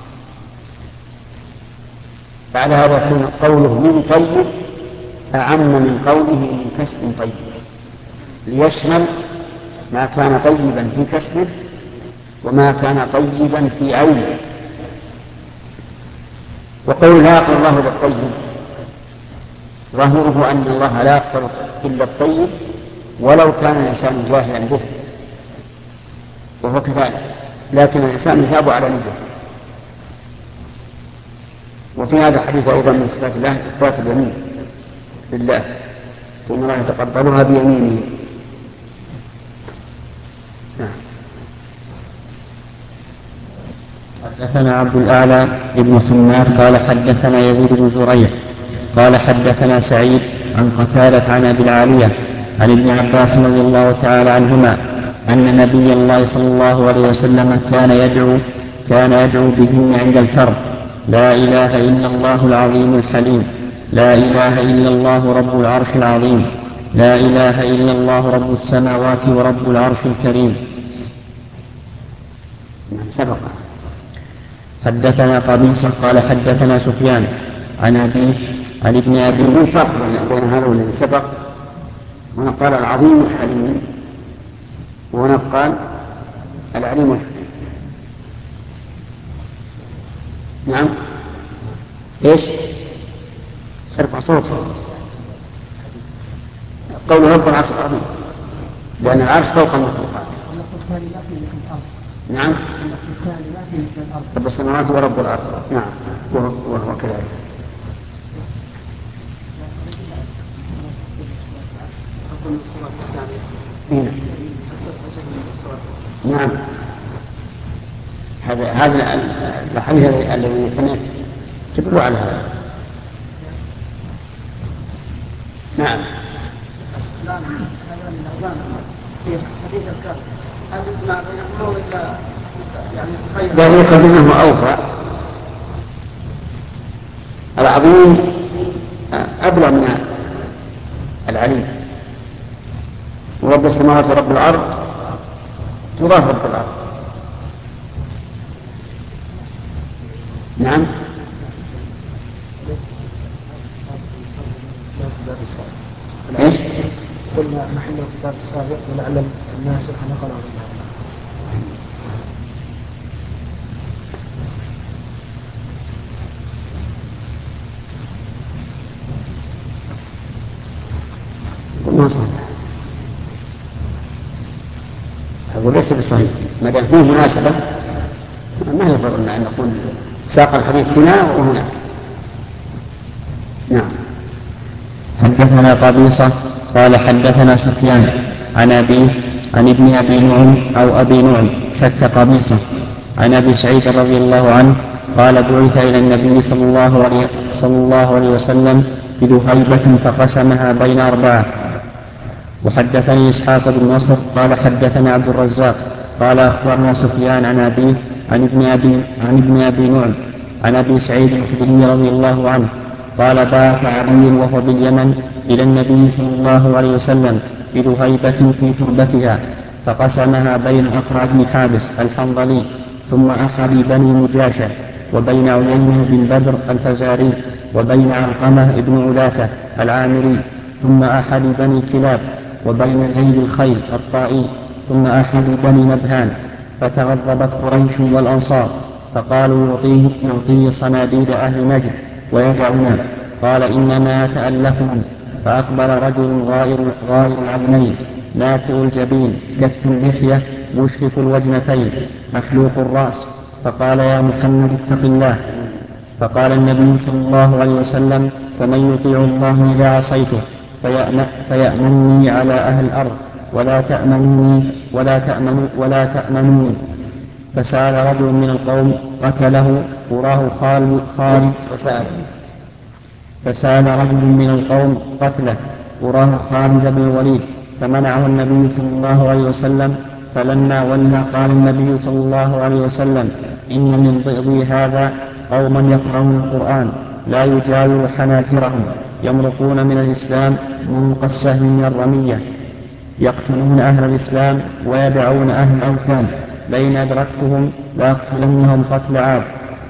فعلى هذا يكون قوله من طيب أعم من قوله من كسب طيب، ليشمل ما كان طيبا في كسبه وما كان طيبا في عينه. وقول لا يقبل الله إلا الطيب ظاهره أن الله لا يقبل إلا الطيب ولو كان الإنسان جاهلا به، وهو كذلك، لكن الإنسان يثاب على نيته. وفي هذا الحديث أيضا من صفات الله إثبات اليمين لله، فإن الله يتقبلها بيمينه. حدثنا عبد الأعلى بن حماد قال حدثنا يزيد بن زريع قال حدثنا سعيد عن قتادة عن أبي العالية عن ابن عباس رضي الله تعالى عنهما أن نبي الله صلى الله عليه وسلم كان يدعو كان يدعو بهن عند الكرب: لا إله إلا الله العظيم الحليم، لا إله إلا الله رب العرش العظيم، لا إله إلا الله رب السماوات ورب العرش الكريم. سبق. حدثنا قبيصة قال حدثنا سفيان عن أبيه عن ابن أبي من فرق بين هذا والذي سبق، هنا قال العظيم الحليم وهنا قال العليم الحليم. نعم ايش؟ ارفع صوته. قول رب العرش العظيم، لأن العرش فوق المخلوقات. نعم رب السماوات ورب الأرض. نعم وهو كذلك. نعم هذا هذا الحديث الذي سمعت تدل على هذا. نعم لا هذا من الأذان في حديث الكرب هذا يسمع بينهم ولا يعني خير؟ لا يقبل منه أوفى. العظيم أبلغ من العليم، ورب السماوات ورب الأرض تضاف رب الأرض. نعم ايش؟ قلنا محل الكتاب السابق ولعل الناس نقلوا ما صحيح. هذا ليس بصحيح، ما دام فيه مناسبة ما يفضل أن نقول ساق الحديث هنا وهنا. نعم. حدثنا قبيصة قال حدثنا سفيان عن أبيه عن ابن أبي نعم أو أبي نعم شك قبيصة عن أبي سعيد رضي الله عنه قال: بعث إلى النبي صلى الله عليه, صلى الله عليه وسلم بذهيبة فقسمها بين أربعة. وحدثني إسحاق بن نصر قال حدثنا عبد الرزاق قال أخبرنا سفيان عن أبيه عن ابن أبي, عن ابن أبي نعم عن أبي سعيد الخدري رضي الله عنه قال: بعث علي وهو باليمن إلى النبي صلى الله عليه وسلم بذهيبة في تربتها فقسمها بين أقرع بن حابس الحنظلي ثم أخذ بني مجاشة وبين عيينة بن بدر الفزاري وبين علقمة بن علاثة العامري ثم أحد بني كلاب وبين زيد الخيل الطائي ثم أحد بني نبهان. فتغضبت قريش والأنصار فقالوا يعطيه, يعطيه صناديد أهل نجد ويدعنا. قال إنما يتألفهم. فأقبل رجل غائر, غائر العينين ناتئ الجبين كث اللحية مشرف الوجنتين مخلوق الرأس فقال يا محمد اتق الله. فقال النبي صلى الله عليه وسلم فمن يطيع الله إذا عصيته فيأمنني على أهل الأرض ولا تأمنوني ولا تأمنوا ولا تأمنوني. فسأل رجل من القوم قتله وراه خالد خالد فسأل فسأل رجل من القوم قتله وراه خالد بن الوليد فمنعه النبي صلى الله عليه وسلم. فلما ولى قال النبي صلى الله عليه وسلم إن من ضئضي هذا قوما يقرؤون القرآن لا يجاور حناجرهم يمرقون من الإسلام منق السهم من الرمية يقتلون أهل الإسلام ويدعون أهل الأوثان لئن أدركتهم لأقتلنهم قتل عاد.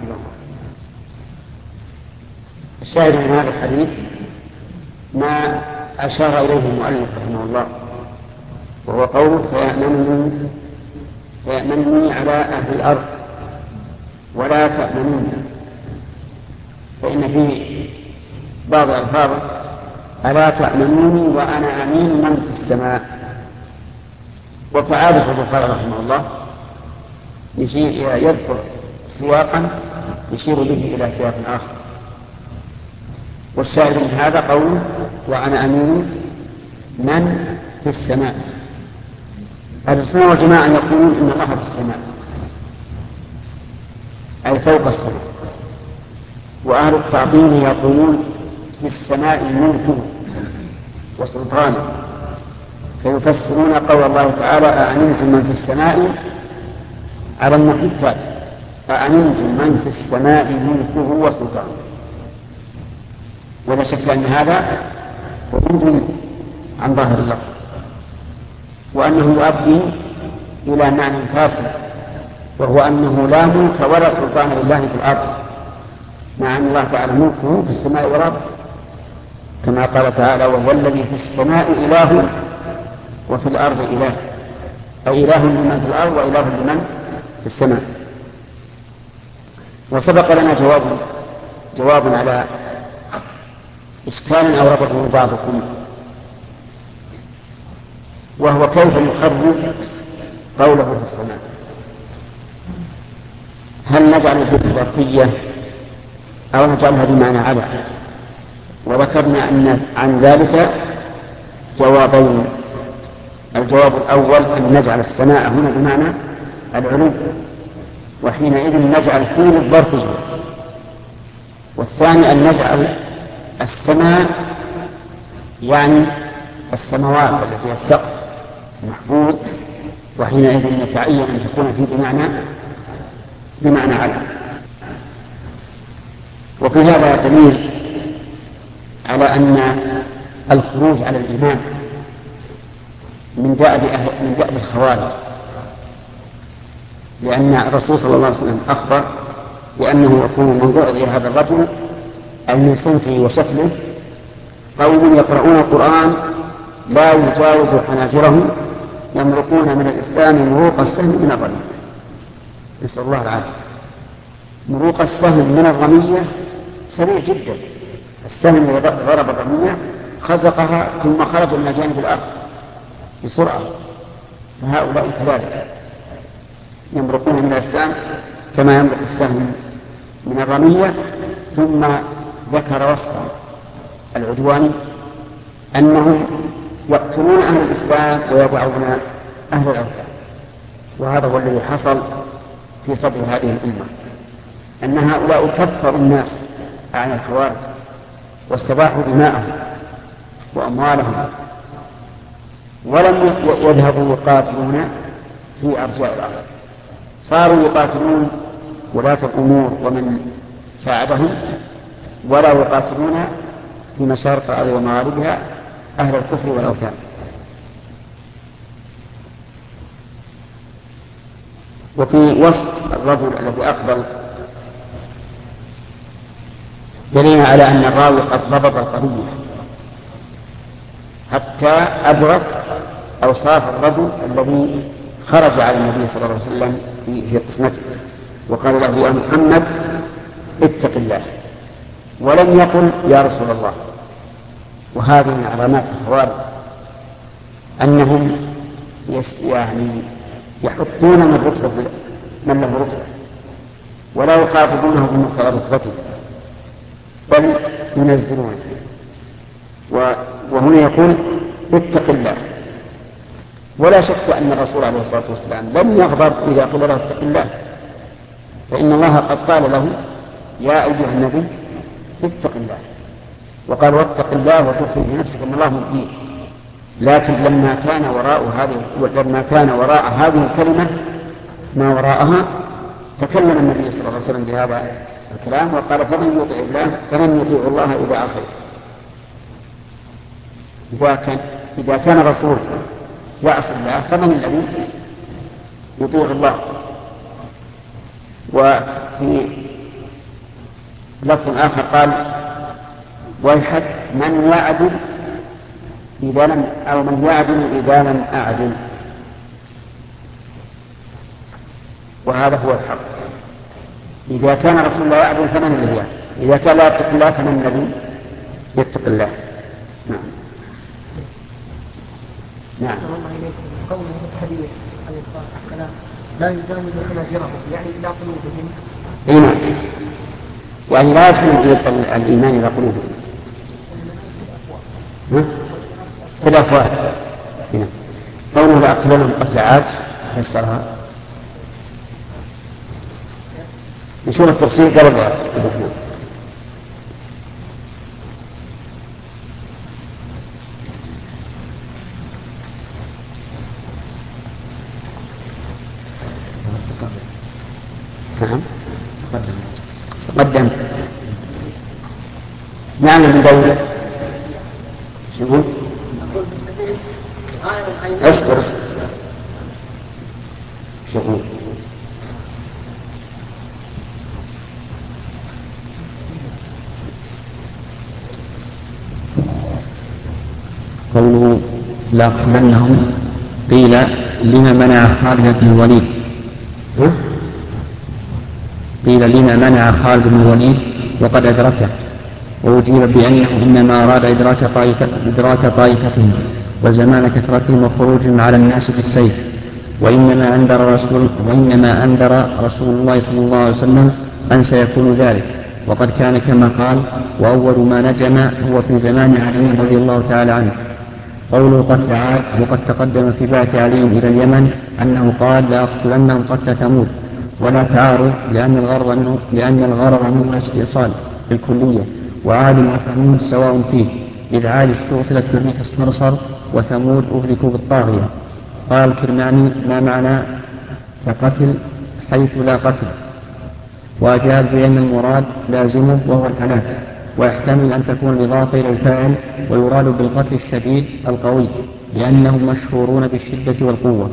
الشاهد من هذا الحديث ما أشار إليه المؤلف رحمه الله وهو قوله فيأمنني فيأمنني على أهل الأرض ولا تأمنون. فإن في بعض الألفاظ ألا تأمنوني وأنا أمين من في السماء. وفعاده البخاري رحمه الله يذكر سياقا يشير به إلى سياق آخر. والشاهد من هذا قول وأنا أمين من في السماء. أهل السنة والجماعة يقولون إن الله في السماء أي فوق السماء. وأهل التعظيم يقولون في السماء ملكه وسلطانه فيفسرون قول الله تعالى أأمنتم من في السماء على المحيط أأمنتم من في السماء ملكه وسلطانه. ولا شك أن هذا خروج عن ظاهر اللفظ وأنه يؤدي إلى معنى فاصل وهو أنه لا ملك ولا سلطان لله في الأرض مع أن الله تعالى ملكه في السماء والأرض كما قال تعالى وهو الذي في السماء إله وفي الأرض إله أي إله لمن في الأرض وإله لمن في السماء. وسبق لنا جواب جواب على إشكال أورده بعضكم وهو كيف يخرج قوله في السماء. هل نجعل في الظرفية أو نجعلها بمعنى على؟ وذكرنا أن عن ذلك جوابين. الجواب الأول أن نجعل السماء هنا بمعنى العلو وحينئذ نجعل فيه الظرفية. والثاني أن نجعل السماء يعني السماوات التي فيها السقف محفوظ وحينئذ يتعين أن تكون فيه بمعنى بمعنى على. وفي هذا دليل على أن الخروج على الإمام من دأب من دأب الخوارج لأن الرسول صلى الله عليه وسلم أخبر بأنه يكون من بعض هذا الرجل أو من صوته وشكله قوم يقرؤون القرآن لا يجاوز حناجرهم يمرقون من الإسلام مروق السهم من الرمية. نسأل الله العافية. مروق السهم من الرمية سريع جدا. السهم الذي ضرب الرمية خزقها ثم خرج من جانب الآخر بسرعة. فهؤلاء كذلك يمرقون من الإسلام كما يمرق السهم من الرمية. ثم ذكر وصف العدوان أنهم يقتلون أهل الإسلام ويضعون أهل الأوثان. وهذا هو الذي حصل في صدر هذه الأمة أن هؤلاء كفروا الناس عن الخوارج واستباحوا دماءهم وأموالهم ولم يذهبوا يقاتلون في أرجاء الأرض. صاروا يقاتلون ولاة الأمور ومن ساعدهم ولا يقاتلون في مشارق الأرض ومغاربها أهل الكفر والأوثان. وفي وصف الرجل الذي أقبل دليل على أن الراوي قد ضبط القضية حتى أدرك أوصاف الرجل الذي خرج على النبي صلى الله عليه وسلم في قسمته وقال له يا محمد اتق الله، ولم يقل يا رسول الله. وهذه من علامات الخوارج أنهم يعني يحطون من رتبة من له رتبة ولا يخاطبونه بمقتضى رتبته بل ينزلونه. وهنا يقول اتق الله، ولا شك أن الرسول عليه الصلاة والسلام لم يغضب إذا قال له اتق الله، فإن الله قد قال له يا أيها النبي اتق الله، وقال واتق الله وتخفي في نفسك ان الله مبديه. لكن لما كان وراء هذه لما كان وراء هذه الكلمة ما وراءها تكلم النبي صلى الله عليه وسلم بهذا الكلام وقال فمن يطع الله فمن يطيع الله إذا عصيت. إذا كان إذا كان رسول يعصي الله فمن الذي يطيع الله؟ وفي لفظ آخر قال ويحك من يعدل إذا لم أو من يعدل إذا لم أعدل، وهذا هو الحق. إذا كان رسول الله يعدل فمن الذي يعدل؟ إذا كان لا يتق الله فمن الذي يتق الله؟ نعم. نعم. قوله الحديث عليه الصلاة والسلام لا يجاوز حناجرهم يعني إلى قلوبهم. نعم. يعني لا يدخل الإيمان إلى قلوبهم في الأفواه. قوله لأقتلنهم قتل عاد فسرها نشوف التفسير قبل الدخول. نعم تقدم نعم من دولة شو اصبر شو قوله لأقتلنهم قيل لما منع خالد بن الوليد قيل لما منع خالد بن الوليد وقد أدركه، وأجيب بأنه إنما أراد إدراك طائفة إدراك طائفتهم وزمان كثرتهم وخروجهم على الناس بالسيف، وإنما أنذر رسول وإنما أنذر رسول الله صلى الله عليه وسلم أن سيكون ذلك، وقد كان كما قال وأول ما نجم هو في زمان علي رضي الله تعالى عنه. قوله قتل عاد وقد تقدم في بعث علي إلى اليمن أنه قال لأقتلنهم قتل ثمود، ولا تعارض لأن الغرض منه لأن الغرض منه الاستئصال بالكلية، وعاد وثمود سواء فيه، إذ عاد استغفلت بميت الصرصر وثمود أهلكوا بالطاغية. قال الكرماني ما معنى كقتل حيث لا قتل، وأجاب بأن المراد لازمه وهو الهلاك، ويحتمل أن تكون الإضافة إلى الفاعل ويراد بالقتل الشديد القوي لأنهم مشهورون بالشدة والقوة.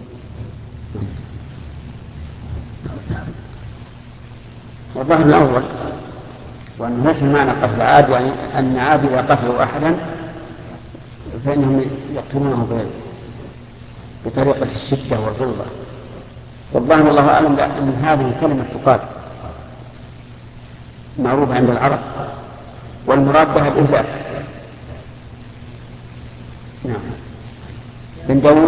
والظاهر الأول وأن ليس معنى قتل عاد يعني أن عاد إذا قتلوا أحدا فإنهم يقتلونه بطريقة الشدة والغلظة. والظاهر الله أعلم أن هذه الكلمة تقال معروفة عند العرب والمراد بها الإهلاك. نعم. بن داود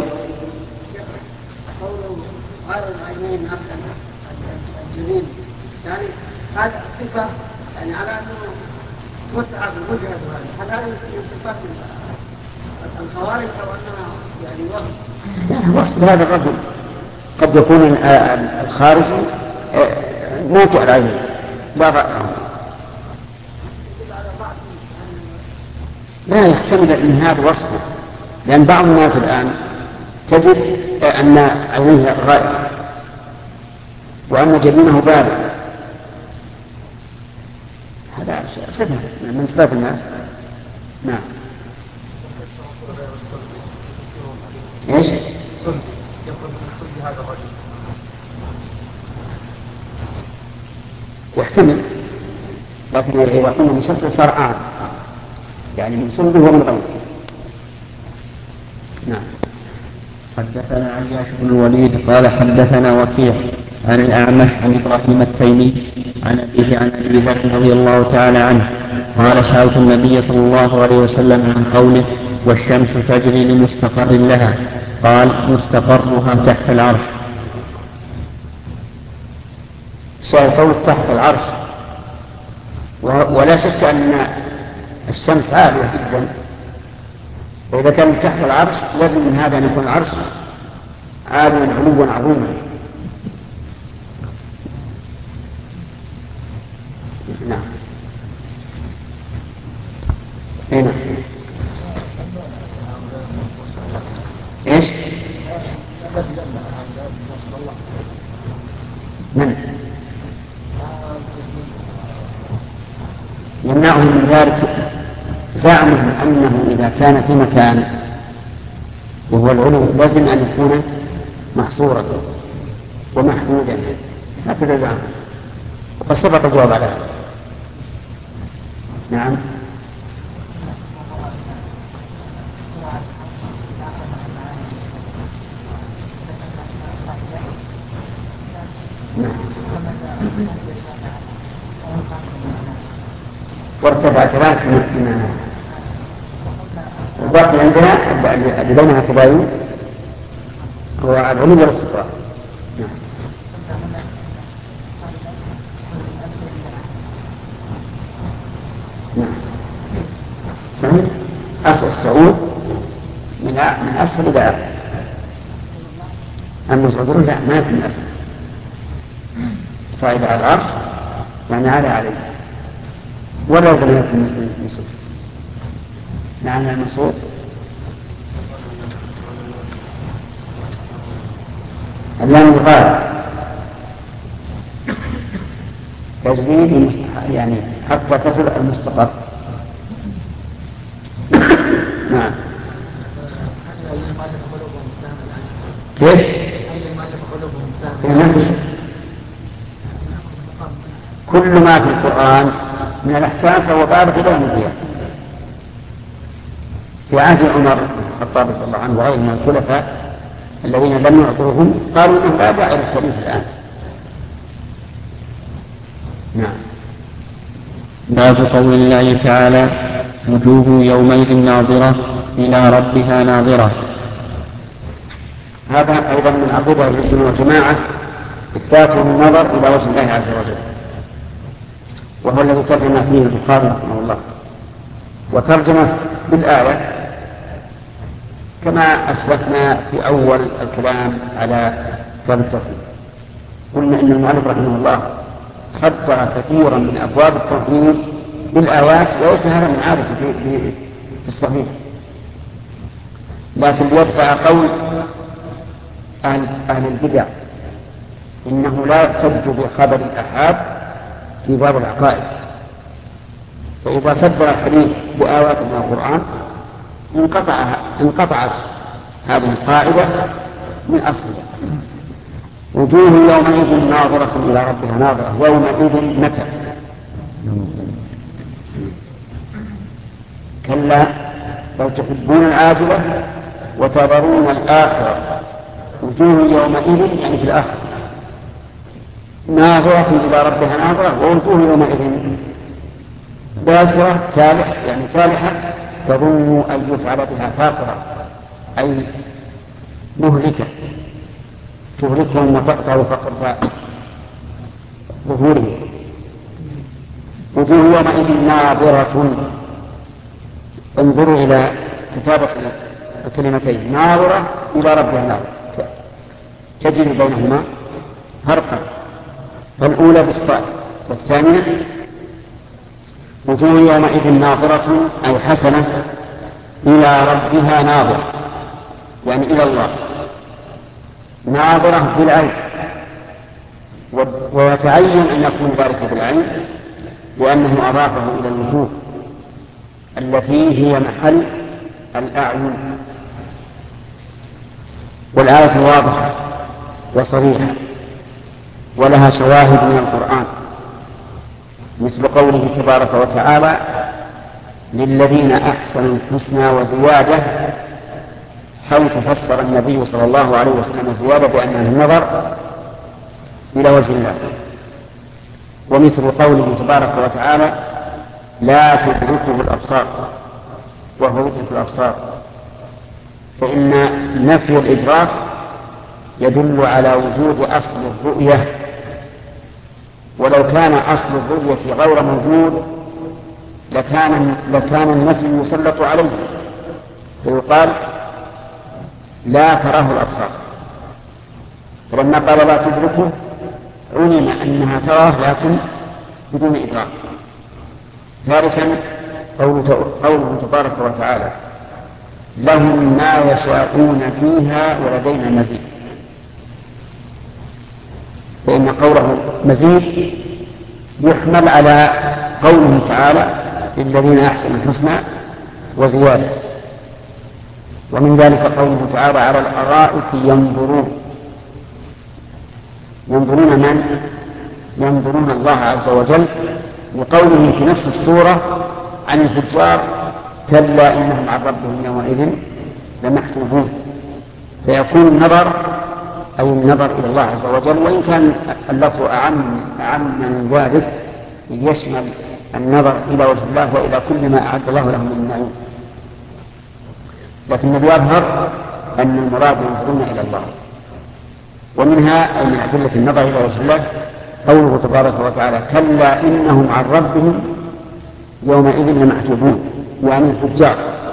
قوله قال العينين أكثر الجميل يعني هذا صفة يعني على أنه متعب الوجهة هذا هل هذه صفات الخوارج أو أنها يعني وصف؟ يعني وصف هذا الرجل قد يكون الخارجي موتع العين لا رأيه، لا يحتمل أن هذا وصفه، لأن بعض الناس الآن تجد أن عينيه غائب وأن جبينه بارد، هذا صفة من صفات الناس. نعم. ايش؟ يحتمل، لكن إذا قلنا من شكل صار عام يعني من صلبه ومن غيره. حدثنا عياش بن الوليد قال حدثنا وكيع عن الأعمش عن إبراهيم التيمي عن أبيه عن أبي ذر رضي الله تعالى عنه قال سألت النبي صلى الله عليه وسلم عن قوله والشمس تجري لمستقر لها قال مستقرها تحت العرش. سؤال قول تحت العرش، ولا شك أن الشمس عالية جدا، وإذا كان تحت العرش لازم من هذا أن يكون العرش عاليا علوا عظيما. نعم. هنا ايش؟ من يمنعهم من ذلك؟ زعمهم أنه إذا كان في مكان وهو العلو لازم أن يكون محصورا ومحدودا، هكذا زعم، وقد سبق الجواب على هذا. نعم. وارتفع كذلك من الباقي عندنا اللي بينها تباين هو العلو والاستقرار. نعم. نعم. صحيح. أصل الصعود من من أسفل إلى أعلى، أما الصعود لا ما يكون من أسفل، صعد على العرش يعني على عليه ولا يزال يكون يسوع. نعم يا مسعود. اللام الغاية تجريد يعني حتى تصل المستقر. نعم. كيف؟ كل ما في القرآن من الأحكام فهو بالغ لهم فيها. في عهد عمر الخطاب رضي الله عنه وغيره من الخلفاء الذين لم يعطوهم قالوا انه لا داعي للتكليف الآن. نعم. باب قول الله تعالى وجوه يومئذ ناظرة إلى ربها ناظرة. هذا أيضا من عقوبة الرسل والجماعة إثبات النظر إلى وجه الله عز وجل، وهو الذي ترجم فيه البخاري رحمه الله، وترجمه بالآية كما أسلفنا في أول الكلام على كتاب التوحيد. قلنا إن المؤلف رحمه الله صدر كثيرا من أبواب التوحيد بالآيات، وليس هذا من عادة في الصحيح، لكن يدفع قول أهل, أهل البدع إنه لا يحتج بخبر الآحاد في باب العقائد، فإذا صدر الحديث بآيات من القرآن انقطع انقطعت هذه القاعدة من أصلها. وجوه يومئذ ناظرة إلى ربها ناظرة. يومئذ متى؟ كلا بل تحبون العاجلة وتذرون الآخرة. وجوه يومئذ يعني في الآخرة ناظرة إلى ربها ناظرة، ووجوه يومئذ باسرة كالح يعني كالحة تظن أن يفعل بها فاقرة أي مهلكة تهلكهم وتقطع فقر ظهورهم. وجوه يومئذ ناظرة. انظروا إلى كتابة الكلمتين ناظرة إلى ربها ناظرة تجري بينهما فرقا، فالأولى بالصاد والثانية وجوه يومئذ ناظرة أي حسنة إلى ربها ناظرة يعني إلى الله ناظرة بالعين، ويتعين أن يكون ذلك بالعين لأنه أضافه إلى الوجوه التي هي محل الأعين. والآية واضحة وصريحة ولها شواهد من القرآن، مثل قوله تبارك وتعالى للذين أحسنوا الحسنى وزيادة حيث فسر النبي صلى الله عليه وسلم الزيادة بأنها النظر إلى وجه الله، ومثل قوله تبارك وتعالى لا تدركه الأبصار وهو يدرك الأبصار، فإن نفي الإدراك يدل على وجود أصل الرؤية، ولو كان أصل الرؤية غير موجود لكان, لكان النفي يسلط عليه، فيقال لا تراه الأبصار، فلما قال لا تدركه علم أنها تراه لكن بدون إدراك. ثالثا قوله تبارك وتعالى لهم ما يشاءون فيها ولدينا مزيد، فإن قوله مزيد يحمل على قوله تعالى للذين أحسنوا الحسنى وزيادة. ومن ذلك قوله تعالى على الأرائك ينظرون، ينظرون من؟ ينظرون الله عز وجل، لقوله في نفس السورة عن الفجار كلا إنهم عن ربهم يومئذ لمحجوبون، فيكون النظر أو النظر إلى الله عز وجل، وإن كان اللفظ أعم, أعم من ذلك يشمل النظر إلى وجه الله وإلى كل ما أعد الله له من النعيم، لكن يظهر أن المراد ينظرون إلى الله. ومنها أو من أدلة النظر إلى وجه الله قوله تبارك وتعالى كلا إنهم عن ربهم يومئذ لمحجوبون، يعني الفجار.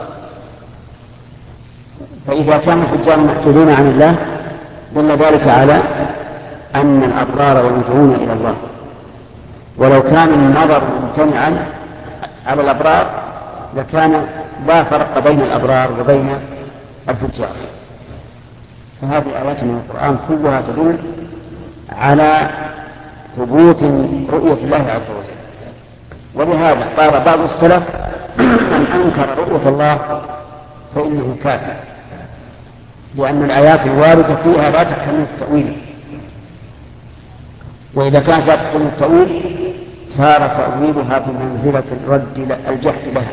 فإذا كان الفجار محجوبون عن الله دل ذلك على أن الأبرار ينظرون إلى الله، ولو كان النظر ممتنعا على الأبرار لكان لا فرق بين الأبرار وبين الفجار. فهذه الآيات من القرآن كلها تدل على ثبوت رؤية الله عز وجل. ولهذا قال بعض السلف من أنكر رؤية الله فإنه كافر، لأن الآيات الواردة فيها لا تحتمل التأويل، وإذا كانت لا تحتمل التأويل صار تأويلها بمنزلة الرد الجحد لها،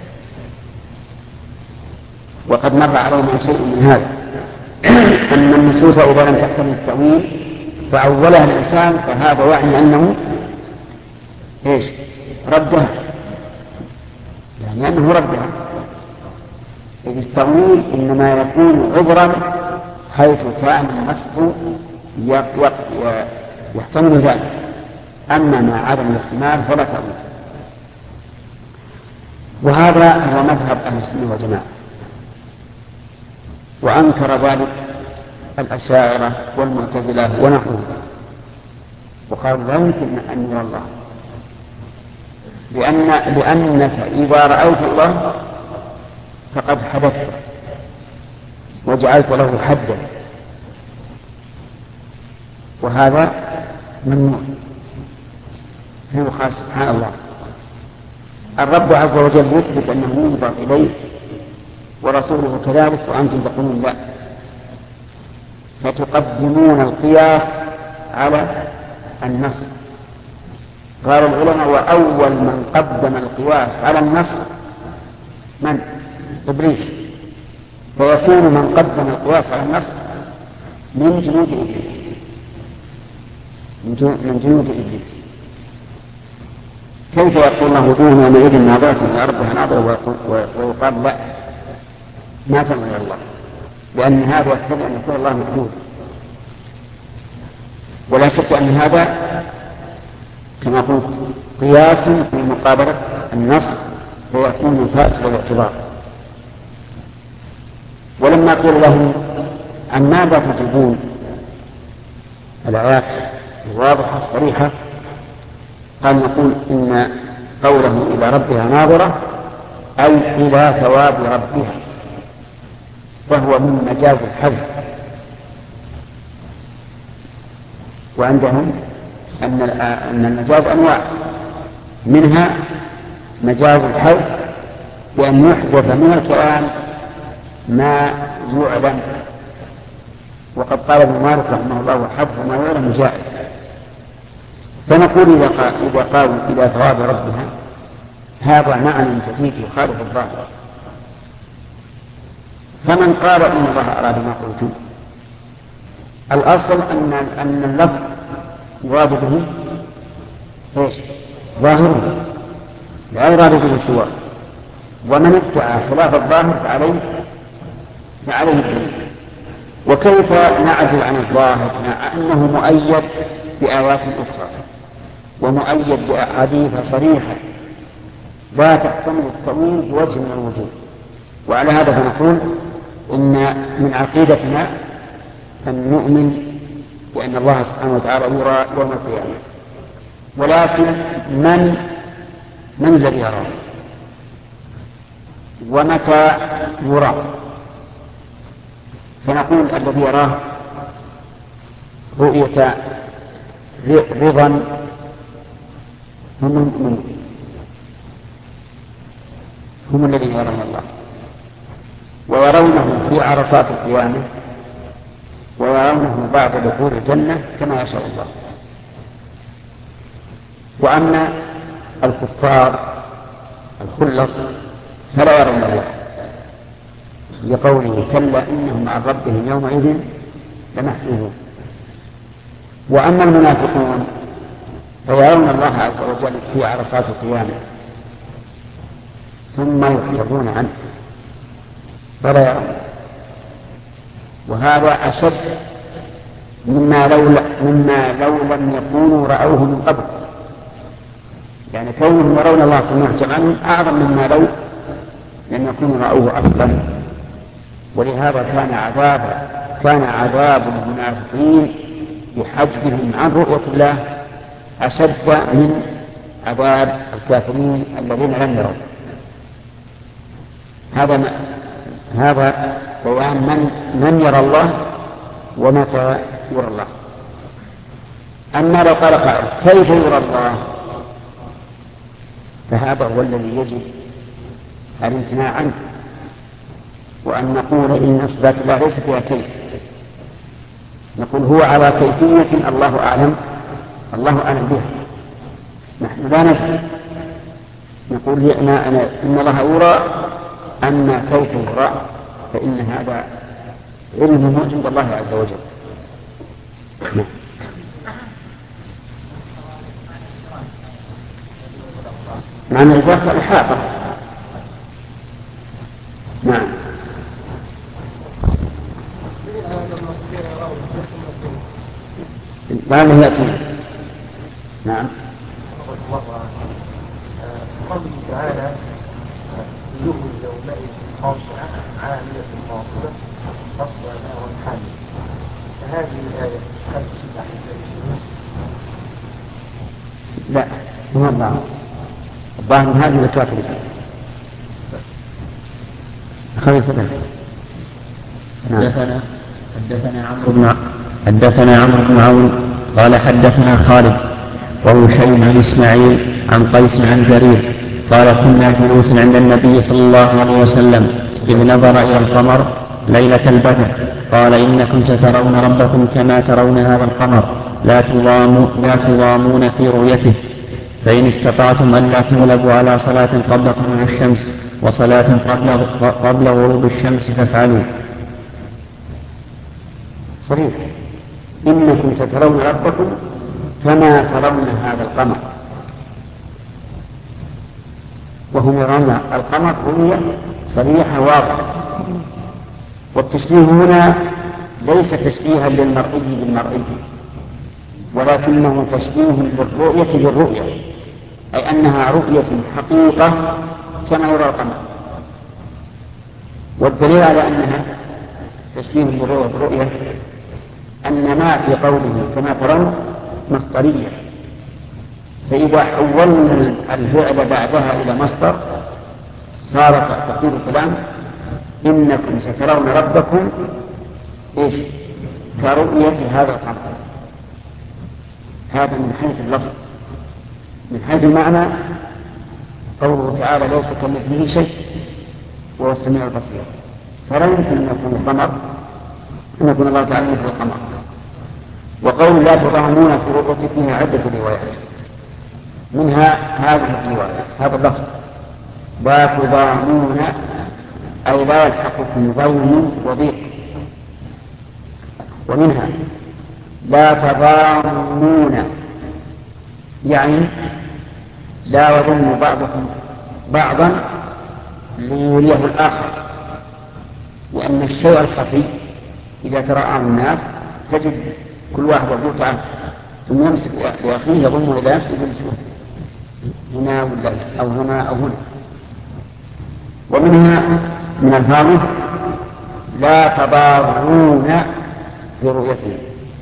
وقد مر علينا شيء من هذا أن النصوص إذا لم تحتمل التأويل فأولها الإنسان فهذا يعني أنه إيش ردها، يعني أنه ردها. إذ التأويل إنما يكون عذرا حيث كان النص يحتمل ذلك، أما مع عدم الاحتمال فلا تأويل. وهذا هو مذهب أهل السنة والجماعة، وأنكر ذلك الأشاعرة والمعتزلة ونحوهم، وقالوا لا يمكن أن يرى الله، لأن لأنك إذا رأيت الله فقد حدثت وجعلت له حدا، وهذا ممنوع. فيقال سبحان الله الرب عز وجل يثبت أنه ينظر إليه ورسوله كذلك وأنتم تقولون لا، فتقدمون القياس على النص. قال العلماء وأول من قدم القياس على النص من؟ إبليس، فيكون من قدم القياس على النص من جنود إبليس، من جنود إبليس. كيف يقول له وجوه يومئذ ناظرة إلى ربها ناظرة ويقال لا ما تنظر إلى الله، لأن هذا يقتضي أن يكون الله محدود. ولا شك أن هذا كما قلت قياس في مقابلة النص ويكون فاسد الاعتبار. ولما قيل لهم عن ماذا تجيبون الآيات الواضحة الصريحة قال نقول إن قوله إلى ربها ناظرة أي إلى ثواب ربها، فهو من مجاز الحذف. وعندهم أن المجاز أنواع، منها مجاز الحذف بأن يحذف من الكلام ما يعلم، وقد قال ابن مالك رحمه الله حذف ما يعلم جائز. فنقول إذا قالوا إلى ثواب ربها هذا معنى جديد يخالف الظاهر، فمن قال إن الله أراد ما قلت، الأصل أن أن اللفظ يراد به إيش؟ ظاهره، لا يراد به سواه. ومن ادعى خلاف الظاهر فعليه فعليه الدليل. وكيف نعدل عن الظاهر مع أنه مؤيد بآيات أخرى ومؤيد بأحاديث صريحة لا تحتمل التأويل بوجه من الوجوه؟ وعلى هذا فنقول إن من عقيدتنا أن نؤمن بأن الله سبحانه وتعالى يرى يوم القيامة، ولكن من من الذي يراه ومتى يرى؟ فنقول الذي يراه رؤية رضا هم المؤمنون، هم الذين يرون الله ويرونه في عرصات القيامة ويرونه بعد دخول الجنة كما يشاء الله. وأما الكفار الخلص فلا يرون الله لقوله كلا إنهم عن ربهم يومئذ لمحجوبون. وأما المنافقون فيرون الله عز وجل في عرصات القيامة ثم يحجبون عنه فلا يرون، وهذا أشد مما لو, مما لو لم يكونوا رأوه من قبل، يعني كونهم يرون الله ثم يحجب عنهم أعظم مما لو لم يكونوا رأوه أصلا. ولهذا كان عذاب كان عذاب المنافقين بحجبهم عن رؤية الله أشد من عذاب الكافرين الذين لم يروا. هذا ما هذا بيان من من يرى الله ومتى يرى الله. أما لو قال قائل كيف يرى الله، فهذا هو الذي يجب الامتناع عنه، وأن نقول إن إثبات الله ليس فيها كيف، نقول هو على كيفية الله أعلم الله أعلم بها، نحن لا ندري. نقول أنا أنا إن الله يرى، أما كيف يرى فإن هذا علمه عند الله عز وجل. معنى الإضافة الحاقة. نعم. بعد يأتي. نعم. قوله تعالى وجوه يومئذ خاشعة عاملة ناصبة تصلى نارا حامية، فهذه الآية هل تصلح للمسلمين؟ لا، هو الله الظاهر من هذه الكافرين. حدثنا حدثنا عمرو بن حدثنا عمرو بن عون قال حدثنا خالد وهو شيء عن إسماعيل عن قيس عن جرير قال كنا جلوسا عند النبي صلى الله عليه وسلم إذ نظر إلى القمر ليلة البدر قال إنكم سترون ربكم كما ترون هذا القمر لا تضامون, لا تضامون في رؤيته، فإن استطعتم أن لا تغلبوا على صلاة قبل طلوع الشمس وصلاة قبل, قبل غروب الشمس فافعلوا. صحيح، إنكم سترون ربكم كما ترون هذا القمر، وهم يرون القمر رؤية صريحة واضحة. والتشبيه هنا ليس تشبيها للمرئي بالمرئي، ولكنه تشبيه للرؤية بالرؤية، أي أنها رؤية حقيقة كما يرى القمر. والدليل على أنها تشبيه للرؤية بالرؤية أن ما في قوله كما ترون مصدرية، فإذا حولنا الفعل بعدها إلى مصدر صار تقدير الكلام إنكم سترون ربكم إيش كرؤية هذا القمر. هذا من حيث اللفظ. من حيث المعنى قوله تعالى ليس كمثله شيء وهو السميع البصير، فلا يمكن أن يكون القمر أن يكون الله تعالى مثل القمر. وقول لا تضامون في رؤيته فيها عدة روايات، منها هذه الرواية هذا اللفظ لا تضامون أي لا يلحقكم ظلم وضيق. ومنها لا تضامون، يعني لا يظن بعضكم بعضا ليريه الآخر، لأن الشيء الخفي إذا تراءى الناس تجد كل واحد يضغط عنه ثم يمسك بأخيه يظن إلى نفسه بالشوف هنا ولا أو هنا أو هنا. ومنها من الفاظه لا تضارون برؤيته،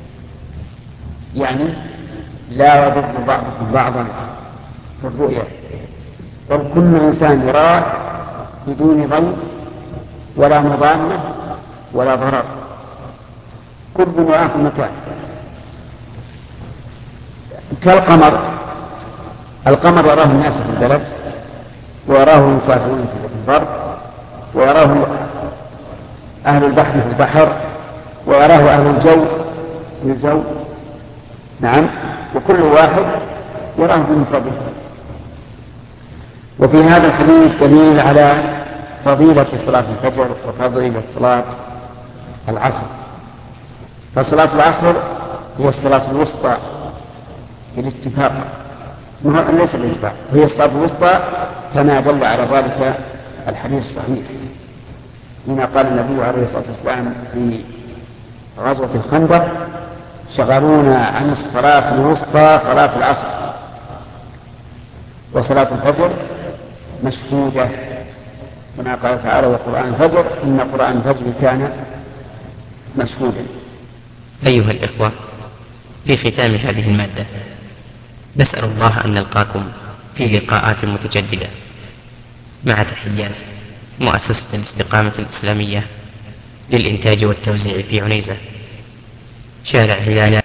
يعني لا يضر بعضكم بعضا في الرؤية، بل كل إنسان يراه بدون ظن ولا مضامة ولا ضرر، كل يراه في مكان. كالقمر، القمر يراه الناس في البلد ويراه المسافرون في البر ويراه أهل البحر في البحر ويراه أهل الجو في الجو، نعم، وكل واحد يراه بمفرده. وفي هذا الحديث دليل على فضيلة صلاة الفجر وفضيلة صلاة العصر. فصلاة العصر هي الصلاة الوسطى بالاتفاق، ليس بالاتفاق، هي الصلاة الوسطى كما دل على ذلك الحديث الصحيح هنا قال النبي عليه الصلاة والسلام في غزوة الخندق شغلونا عن الصلاة الوسطى صلاة العصر. وصلاة الفجر مشهودة كما قال تعالى وقرآن الفجر إن قرآن الفجر كان مشهودا. أيها الإخوة، في ختام هذه المادة نسأل الله أن نلقاكم في لقاءات متجددة مع تحيات مؤسسة الاستقامة الإسلامية للإنتاج والتوزيع في عنيزة، شارع هلال